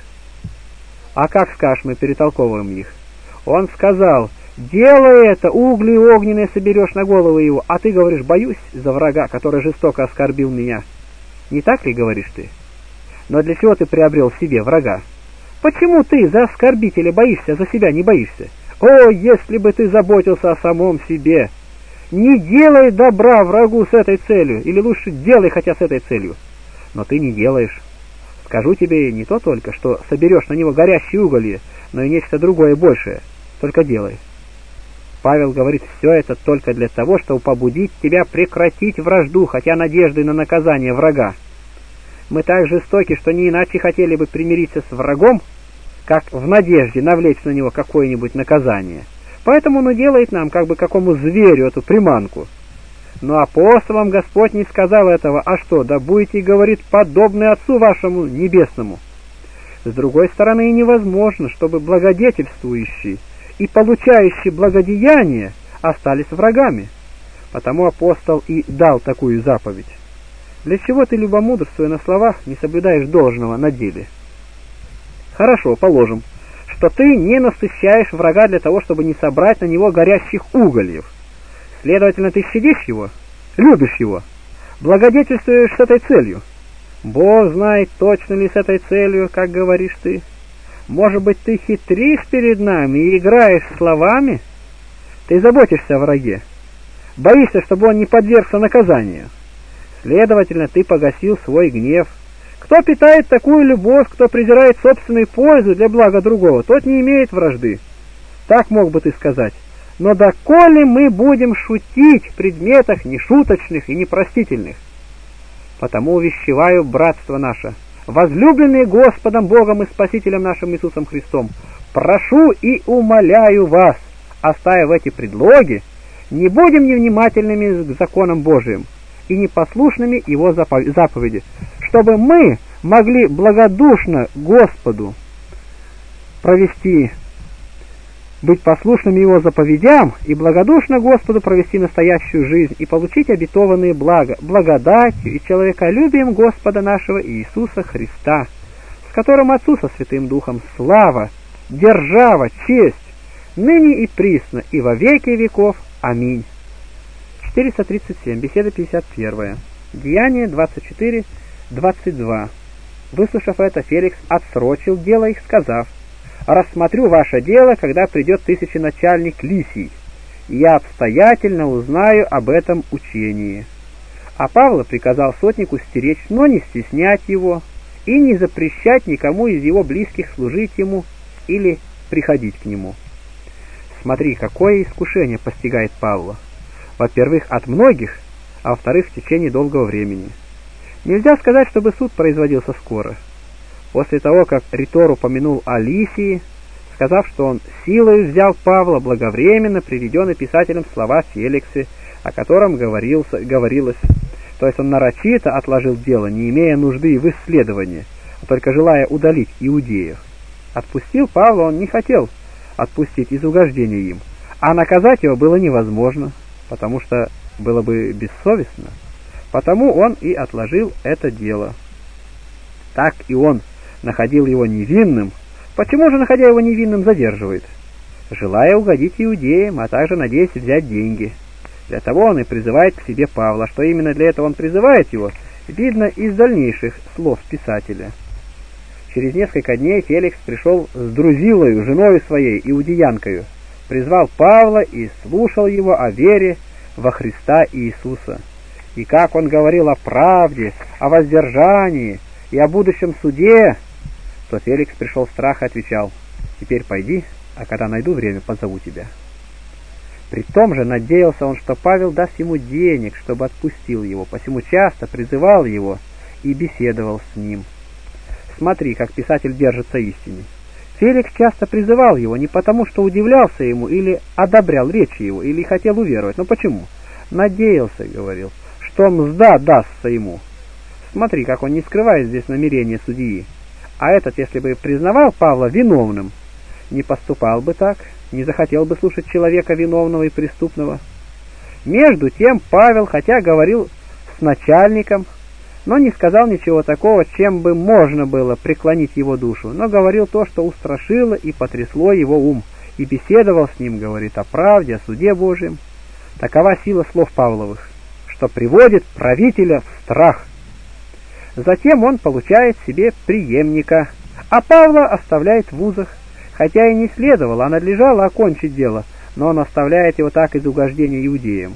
А как, скажешь, мы перетолковываем их? Он сказал: делай это, угли огненные соберешь на голову его, а ты говоришь: боюсь за врага, который жестоко оскорбил меня. Не так ли говоришь ты? Но для чего ты приобрел в себе врага? Почему ты за оскорбителя боишься, за себя не боишься? О, если бы ты заботился о самом себе! Не делай добра врагу с этой целью, или лучше делай хотя с этой целью. Но ты не делаешь. Скажу тебе не то только, что соберешь на него горящие уголья, но и нечто другое большее. Только делай. Павел говорит все это только для того, чтобы побудить тебя прекратить вражду, хотя надеждой на наказание врага. Мы так жестоки, что не иначе хотели бы примириться с врагом, как в надежде навлечь на него какое-нибудь наказание. Поэтому он и делает нам, как бы какому зверю, эту приманку. Но апостолам Господь не сказал этого, а что, да будете, говорит, подобны Отцу вашему Небесному. С другой стороны, и невозможно, чтобы благодетельствующие и получающие благодеяние остались врагами. Потому апостол и дал такую заповедь. Для чего ты, любомудрствуя на словах, не соблюдаешь должного на деле? Хорошо, положим, что ты не насыщаешь врага для того, чтобы не собрать на него горящих угольев. Следовательно, ты щадишь его, любишь его, благодетельствуешь с этой целью. Бог знает, точно ли с этой целью, как говоришь ты. Может быть, ты хитришь перед нами и играешь словами? Ты заботишься о враге, боишься, чтобы он не подвергся наказанию. Следовательно, ты погасил свой гнев, Кто питает такую любовь, кто презирает собственную пользу для блага другого, тот не имеет вражды. Так мог бы ты сказать. Но доколе мы будем шутить в предметах нешуточных и непростительных? Потому увещеваю братство наше, возлюбленные Господом Богом и Спасителем нашим Иисусом Христом, прошу и умоляю вас, оставив эти предлоги, не будем невнимательными к законам Божиим и непослушными Его заповеди, чтобы мы могли благодушно Господу провести, быть послушными Его заповедям и благодушно Господу провести настоящую жизнь и получить обетованные блага, благодатью и человеколюбием Господа нашего Иисуса Христа, с которым Отцу со Святым Духом слава, держава, честь, ныне и присно, и во веки веков. Аминь. четыреста тридцать семь. Беседа пятьдесят первая. Деяние двадцать четыре двадцать два. Выслушав это, Феликс отсрочил дело их, сказав: «Рассмотрю ваше дело, когда придет тысяченачальник Лисий, и я обстоятельно узнаю об этом учении». А Павла приказал сотнику стеречь, но не стеснять его и не запрещать никому из его близких служить ему или приходить к нему. Смотри, какое искушение постигает Павла. Во-первых, от многих, а во-вторых, в течение долгого времени. Нельзя сказать, чтобы суд производился скоро. После того, как Ритор упомянул о Лисии, сказав, что он силой взял Павла, благовременно приведены писателем слова Феликса, о котором говорился, говорилось. То есть он нарочито отложил дело, не имея нужды в исследовании, а только желая удалить иудеев. Отпустил Павла он не хотел отпустить из угождения им, а наказать его было невозможно, потому что было бы бессовестно. Потому он и отложил это дело. Так и он находил его невинным. Почему же, находя его невинным, задерживает? Желая угодить иудеям, а также надеясь взять деньги. Для того он и призывает к себе Павла. Что именно для этого он призывает его, видно из дальнейших слов писателя. Через несколько дней Феликс пришел с Друзилою, женою своей, иудеянкою, призвал Павла и слушал его о вере во Христа Иисуса. И как он говорил о правде, о воздержании и о будущем суде, то Феликс пришел в страх и отвечал: «Теперь пойди, а когда найду время, позову тебя». При том же надеялся он, что Павел даст ему денег, чтобы отпустил его, посему часто призывал его и беседовал с ним. Смотри, как писатель держится истине. Феликс часто призывал его не потому, что удивлялся ему или одобрял речи его, или хотел уверовать. Но почему? Надеялся, говорил, что мзда дастся ему. Смотри, как он не скрывает здесь намерения судьи. А этот, если бы признавал Павла виновным, не поступал бы так, не захотел бы слушать человека виновного и преступного. Между тем Павел, хотя говорил с начальником, но не сказал ничего такого, чем бы можно было преклонить его душу, но говорил то, что устрашило и потрясло его ум, и беседовал с ним, говорит, о правде, о суде Божьем. Такова сила слов Павловых, что приводит правителя в страх. Затем он получает себе преемника, а Павла оставляет в узах, хотя и не следовало, а надлежало окончить дело, но он оставляет его так из угождения иудеям.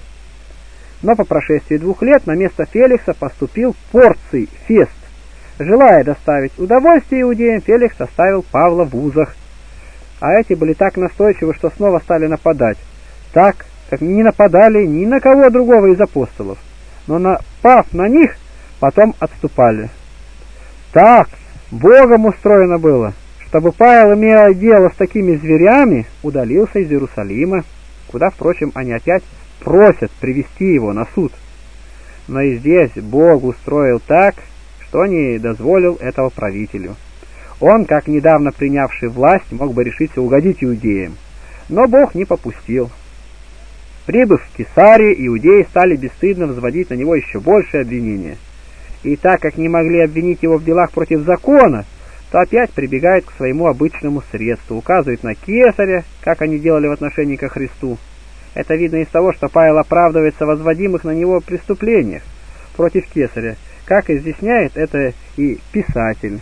Но по прошествии двух лет на место Феликса поступил Порций Фест. Желая доставить удовольствие иудеям, Феликс оставил Павла в узах. А эти были так настойчивы, что снова стали нападать, так, как не нападали ни на кого другого из апостолов, но напав на них, потом отступали. Так Богом устроено было, чтобы Павел, имея дело с такими зверями, удалился из Иерусалима, куда, впрочем, они опять просят привести его на суд. Но и здесь Бог устроил так, что не дозволил этого правителю. Он, как недавно принявший власть, мог бы решиться угодить иудеям, но Бог не попустил. Прибыв в Кесарию, иудеи стали бесстыдно взводить на него еще большее обвинение. И так как не могли обвинить его в делах против закона, то опять прибегают к своему обычному средству, указывают на Кесаря, как они делали в отношении ко Христу. Это видно из того, что Павел оправдывается в возводимых на него преступлениях против Кесаря, как изъясняет это и писатель.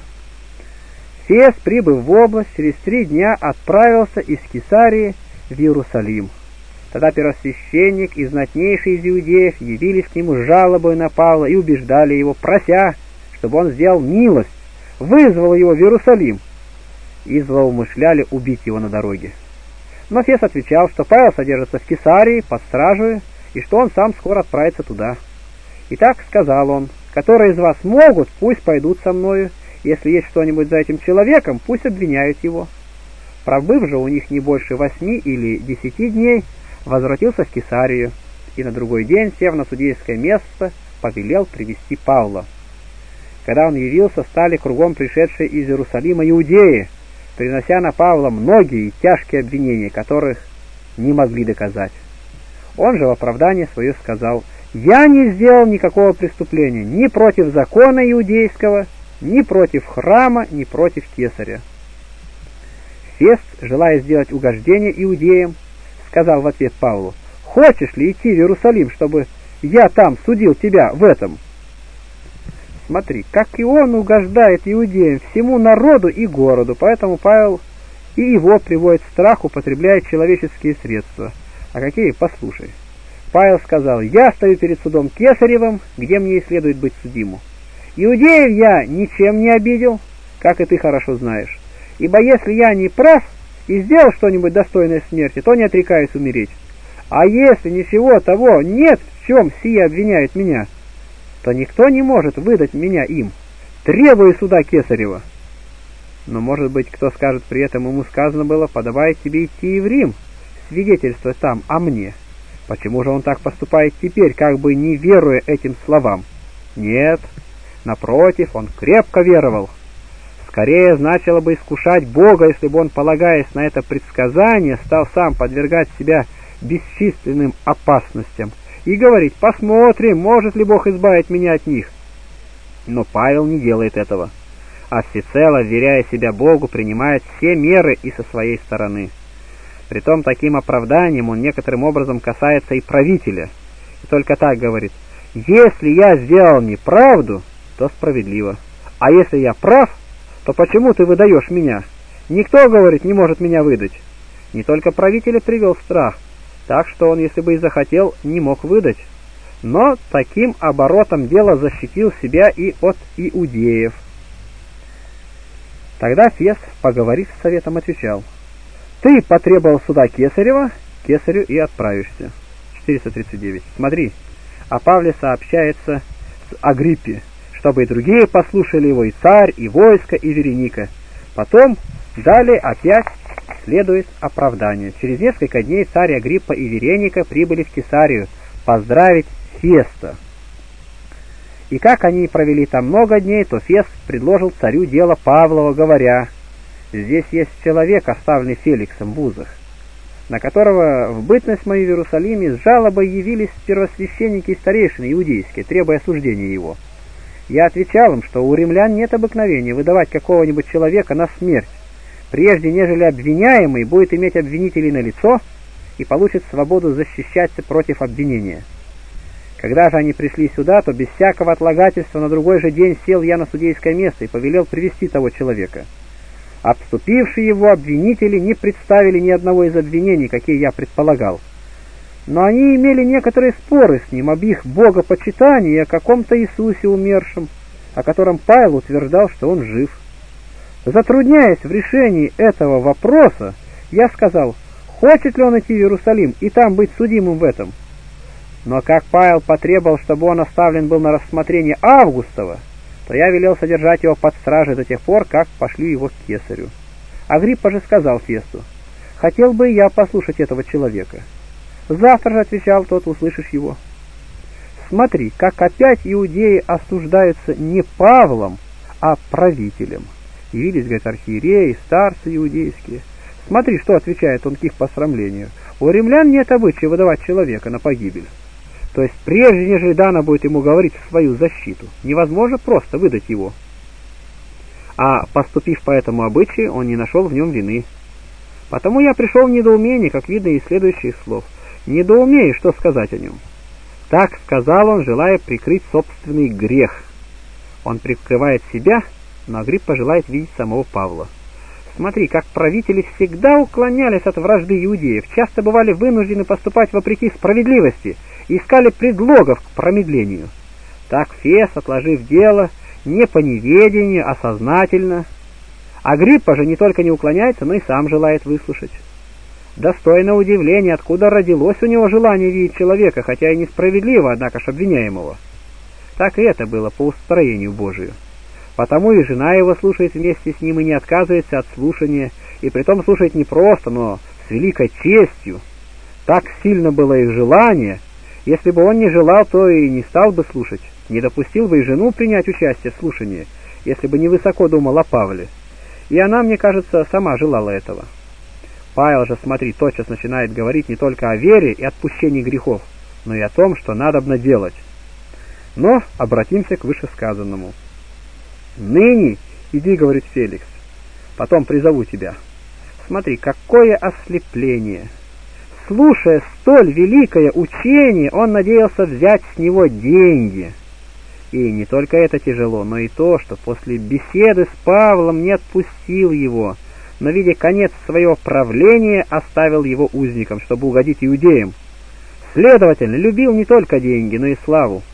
Фест, прибыв в область, через три дня отправился из Кесарии в Иерусалим. Тогда первосвященник и знатнейший из иудеев явились к нему с жалобой на Павла и убеждали его, прося, чтобы он сделал милость, вызвал его в Иерусалим, и злоумышляли убить его на дороге. Но Фес отвечал, что Павел содержится в Кесарии под стражей, и что он сам скоро отправится туда. Итак, сказал он: которые из вас могут, пусть пойдут со мною, если есть что-нибудь за этим человеком, пусть обвиняют его. Пробыв же у них не больше восьми или десяти дней, возвратился в Кесарию, и на другой день, сев на судейское место, повелел привести Павла. Когда он явился, стали кругом пришедшие из Иерусалима иудеи, принося на Павла многие и тяжкие обвинения, которых не могли доказать. Он же в оправдание свое сказал: «Я не сделал никакого преступления ни против закона иудейского, ни против храма, ни против кесаря». Фест, желая сделать угождение иудеям, сказал в ответ Павлу: «Хочешь ли идти в Иерусалим, чтобы я там судил тебя в этом?» Смотри, как и он угождает иудеям, всему народу и городу, поэтому Павел и его приводит в страх, употребляя человеческие средства. А какие? Послушай. Павел сказал: «Я стою перед судом Кесаревым, где мне и следует быть судиму. Иудеев я ничем не обидел, как и ты хорошо знаешь. Ибо если я не прав и сделал что-нибудь достойное смерти, то не отрекаюсь умереть. А если ничего того нет, в чем сие обвиняет меня, то никто не может выдать меня им. Требую суда Кесарева». Но, может быть, кто скажет при этом, ему сказано было: «Подобает тебе идти и в Рим, свидетельствовать там о мне». Почему же он так поступает теперь, как бы не веруя этим словам? Нет, напротив, он крепко веровал. Скорее значило бы искушать Бога, если бы он, полагаясь на это предсказание, стал сам подвергать себя бесчисленным опасностям и говорить: «Посмотрим, может ли Бог избавить меня от них». Но Павел не делает этого, а всецело, вверяя себя Богу, принимает все меры и со своей стороны. Притом таким оправданием он некоторым образом касается и правителя, и только так говорит: «Если я сделал неправду, то справедливо, а если я прав, то почему ты выдаешь меня? Никто, говорит, не может меня выдать». Не только правителя привел в страх, так что он, если бы и захотел, не мог выдать. Но таким оборотом дела защитил себя и от иудеев. Тогда Фес, поговорив с советом, отвечал: «Ты потребовал суда Кесарева, Кесарю и отправишься». четыреста тридцать девять. Смотри, о Павле сообщается с Агриппе, чтобы и другие послушали его, и царь, и войско, и Вереника. Потом, далее опять следует оправдание. Через несколько дней царь Агриппа и Вереника прибыли в Кесарию поздравить Феста. И как они провели там много дней, то Фест предложил царю дело Павлова, говоря: «Здесь есть человек, оставленный Феликсом в узах, на которого в бытность мою в Иерусалиме с жалобой явились первосвященники и старейшины иудейские, требуя осуждения его. Я отвечал им, что у римлян нет обыкновения выдавать какого-нибудь человека на смерть, прежде нежели обвиняемый будет иметь обвинителей на лицо и получит свободу защищаться против обвинения. Когда же они пришли сюда, то без всякого отлагательства на другой же день сел я на судейское место и повелел привести того человека. Обступившие его обвинители не представили ни одного из обвинений, какие я предполагал. Но они имели некоторые споры с ним об их богопочитании и о каком-то Иисусе умершем, о котором Павел утверждал, что он жив. Затрудняясь в решении этого вопроса, я сказал: хочет ли он идти в Иерусалим и там быть судимым в этом. Но как Павел потребовал, чтобы он оставлен был на рассмотрение Августова, то я велел содержать его под стражей до тех пор, как пошлю его к Кесарю. Агриппа же сказал Фесту: хотел бы я послушать этого человека. Завтра же, отвечал тот, услышишь его. Смотри, как опять иудеи осуждаются не Павлом, а правителем. Явились, говорит, архиереи, старцы иудейские. Смотри, что отвечает он к их посрамлению. У римлян нет обычая выдавать человека на погибель. То есть, прежде нежели дано будет ему говорить в свою защиту, невозможно просто выдать его. А поступив по этому обычаю, он не нашел в нем вины. Потому я пришел в недоумение, как видно из следующих слов. Недоумею, что сказать о нем. Так сказал он, желая прикрыть собственный грех. Он прикрывает себя, но Агриппа желает видеть самого Павла. Смотри, как правители всегда уклонялись от вражды иудеев, часто бывали вынуждены поступать вопреки справедливости и искали предлогов к промедлению. Так Фес, отложив дело не по неведению, а сознательно. Агриппа же не только не уклоняется, но и сам желает выслушать. Достойно удивления, откуда родилось у него желание видеть человека, хотя и несправедливо, однако ж обвиняемого. Так и это было по устроению Божию. Потому и жена его слушает вместе с ним и не отказывается от слушания, и притом слушает не просто, но с великой честью. Так сильно было их желание, если бы он не желал, то и не стал бы слушать, не допустил бы и жену принять участие в слушании, если бы не высоко думал о Павле. И она, мне кажется, сама желала этого. Павел же, смотри, тотчас начинает говорить не только о вере и отпущении грехов, но и о том, что надобно делать. Но обратимся к вышесказанному. «Ныне иди, — говорит Феликс, — потом призову тебя». Смотри, какое ослепление! Слушая столь великое учение, он надеялся взять с него деньги. И не только это тяжело, но и то, что после беседы с Павлом не отпустил его, но, видя конец своего правления, оставил его узником, чтобы угодить иудеям. Следовательно, любил не только деньги, но и славу.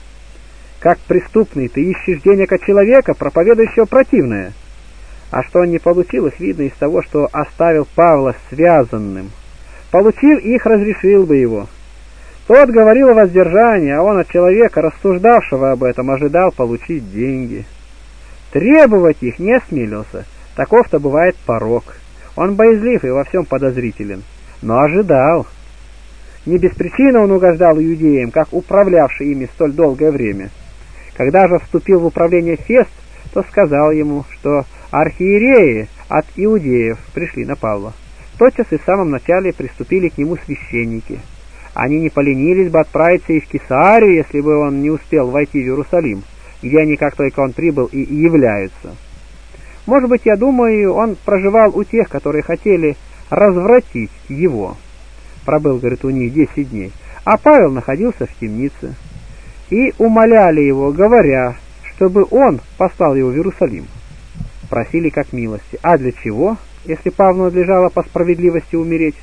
Как преступный ты ищешь денег от человека, проповедующего противное. А что он не получил, их видно из того, что оставил Павла связанным. Получил их, разрешил бы его. Тот говорил о воздержании, а он от человека, рассуждавшего об этом, ожидал получить деньги. Требовать их не осмелился. Таков-то бывает порок. Он боязлив и во всем подозрителен. Но ожидал. Не без причины он угождал иудеям, как управлявший ими столь долгое время. Когда же вступил в управление Фест, то сказал ему, что архиереи от иудеев пришли на Павла. Тотчас и в самом начале приступили к нему священники. Они не поленились бы отправиться и в Кесарию, если бы он не успел войти в Иерусалим, где они, как только он прибыл, и являются. Может быть, я думаю, он проживал у тех, которые хотели развратить его. Пробыл, говорит, у них десять дней. А Павел находился в темнице. И умоляли его, говоря, чтобы он послал его в Иерусалим. Просили как милости. А для чего, если Павлу надлежало по справедливости умереть?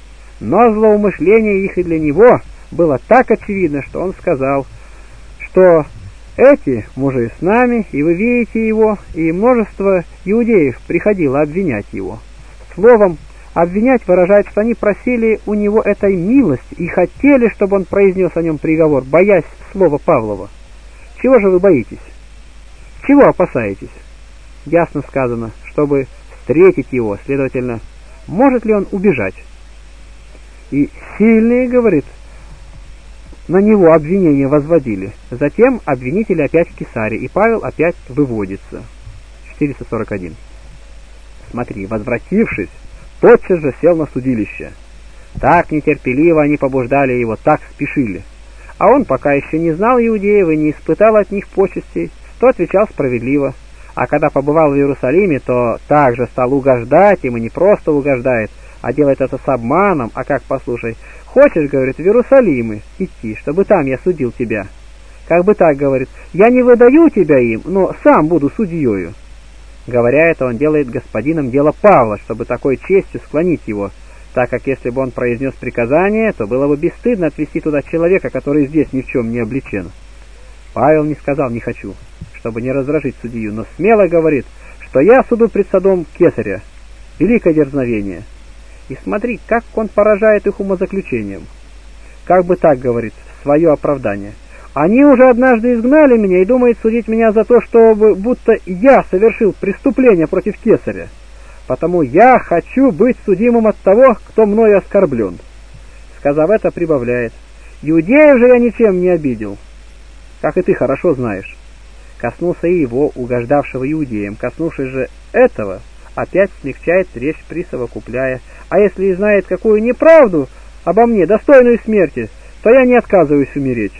Но злоумышление их и для него было так очевидно, что он сказал, что эти мужи с нами, и вы видите его, и множество иудеев приходило обвинять его. Словом, обвинять выражает, что они просили у него этой милости и хотели, чтобы он произнес о нем приговор, боясь слова Павлова. Чего же вы боитесь? Чего опасаетесь? Ясно сказано, чтобы встретить его, следовательно, может ли он убежать? И сильные, говорит, на него обвинения возводили. Затем обвинители опять в Кесаре, и Павел опять выводится. четыреста сорок один. Смотри, возвратившись, тотчас же сел на судилище. Так нетерпеливо они побуждали его, так спешили. А он пока еще не знал иудеев и не испытал от них почестей, то отвечал справедливо. А когда побывал в Иерусалиме, то также стал угождать им, и не просто угождает, а делает это с обманом. А как, послушай, хочешь, говорит, в Иерусалим идти, чтобы там я судил тебя? Как бы так, говорит, я не выдаю тебя им, но сам буду судьею. Говоря это, он делает господином дело Павла, чтобы такой честью склонить его, так как если бы он произнес приказание, то было бы бесстыдно отвести туда человека, который здесь ни в чем не обличен. Павел не сказал «не хочу», чтобы не раздражить судью, но смело говорит, что я суду пред судом Кесаря. Великое дерзновение. И смотри, как он поражает их умозаключением. Как бы так, говорит, свое оправдание. Они уже однажды изгнали меня и думают судить меня за то, чтобы будто я совершил преступление против Кесаря. Потому я хочу быть судимым от того, кто мною оскорблен. Сказав это, прибавляет: иудеев же я ничем не обидел, как и ты хорошо знаешь. Коснулся и его, угождавшего иудеям. Коснувшись же этого, опять смягчает речь, присовокупляя: а если и знает какую неправду обо мне, достойную смерти, то я не отказываюсь умереть.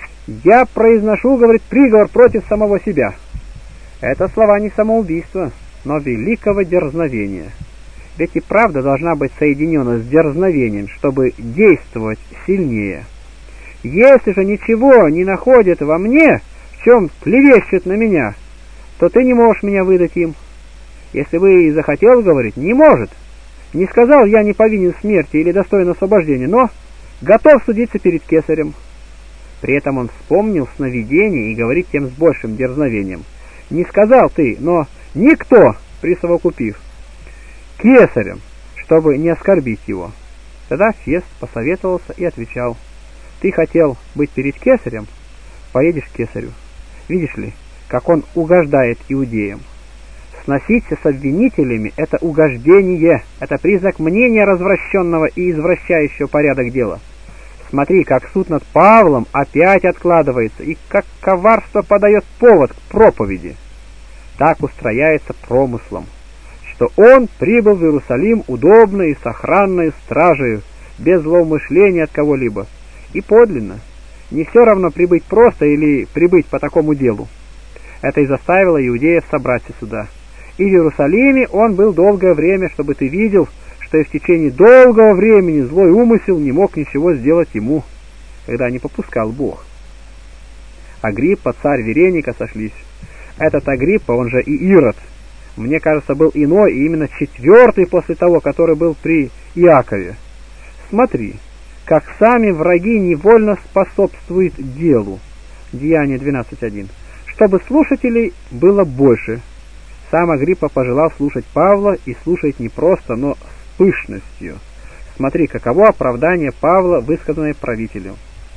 Я произношу, говорит, приговор против самого себя. Это слова не самоубийства, но великого дерзновения. Ведь и правда должна быть соединена с дерзновением, чтобы действовать сильнее. Если же ничего не находит во мне, в чем клевещет на меня, то ты не можешь меня выдать им. Если бы и захотел, говорить, не может. Не сказал, я не повинен в смерти или достоин освобождения, но готов судиться перед Кесарем. При этом он вспомнил сновидение и говорит тем с большим дерзновением: Не сказал ты, но никто, присовокупив, кесарем, чтобы не оскорбить его. Тогда Фест посоветовался и отвечал: ты хотел быть перед кесарем, поедешь к кесарю. Видишь ли, как он угождает иудеям. Сноситься с обвинителями — это угождение, это признак мнения развращенного и извращающего порядок дела. Смотри, как суд над Павлом опять откладывается, и как коварство подает повод к проповеди. Так устрояется промыслом, что он прибыл в Иерусалим удобно и с охранной стражей, без злоумышления от кого-либо. И подлинно, не все равно прибыть просто или прибыть по такому делу. Это и заставило иудеев собраться сюда. И в Иерусалиме он был долгое время, чтобы ты видел, что и в течение долгого времени злой умысел не мог ничего сделать ему, когда не попускал Бог. Агриппа, царь Вереника сошлись. Этот Агриппа, он же и Ирод, мне кажется, был иной, и именно четвертый после того, который был при Иакове. Смотри, как сами враги невольно способствуют делу. Деяние двенадцать один. Чтобы слушателей было больше. Сам Агриппа пожелал слушать Павла, и слушать не просто, но с пышностью. Смотри, каково оправдание Павла, высказанное правителю.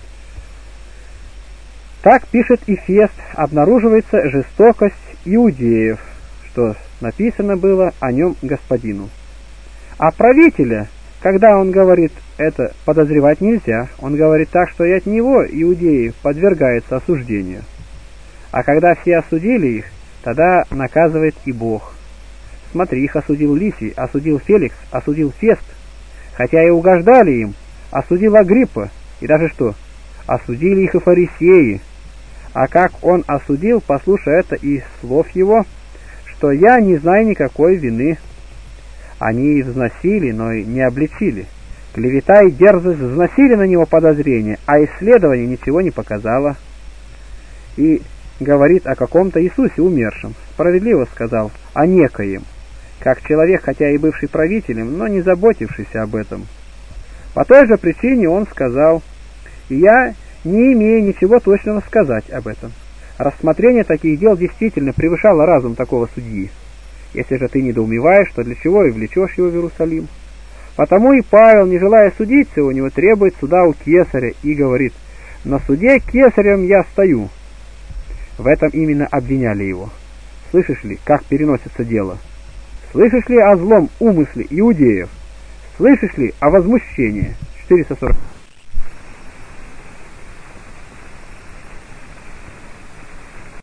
Так пишет и Фест, обнаруживается жестокость иудеев, что написано было о нем господину. А правителя, когда он говорит это, подозревать нельзя, он говорит так, что и от него иудеи подвергаются осуждению. А когда все осудили их, тогда наказывает и Бог. Смотри, их осудил Лисий, осудил Феликс, осудил Фест, хотя и угождали им, осудил Агриппа, и даже что, осудили их и фарисеи. А как он осудил, послушай это из слов его, что я не знаю никакой вины. Они и взносили, но и не обличили. Клевета и дерзость взносили на него подозрения, а исследование ничего не показало. И говорит о каком-то Иисусе умершем. Справедливо сказал, о некоем, как человек, хотя и бывший правителем, но не заботившийся об этом. По той же причине он сказал: и я не имею ничего точного сказать об этом. Рассмотрение таких дел действительно превышало разум такого судьи. Если же ты недоумеваешь, то для чего и влечешь его в Иерусалим? Потому и Павел, не желая судиться, у него требует суда у кесаря и говорит: на суде кесарем я стою. В этом именно обвиняли его. Слышишь ли, как переносится дело? Слышишь ли о злом умысле иудеев? Слышишь ли о возмущении? четыреста сорок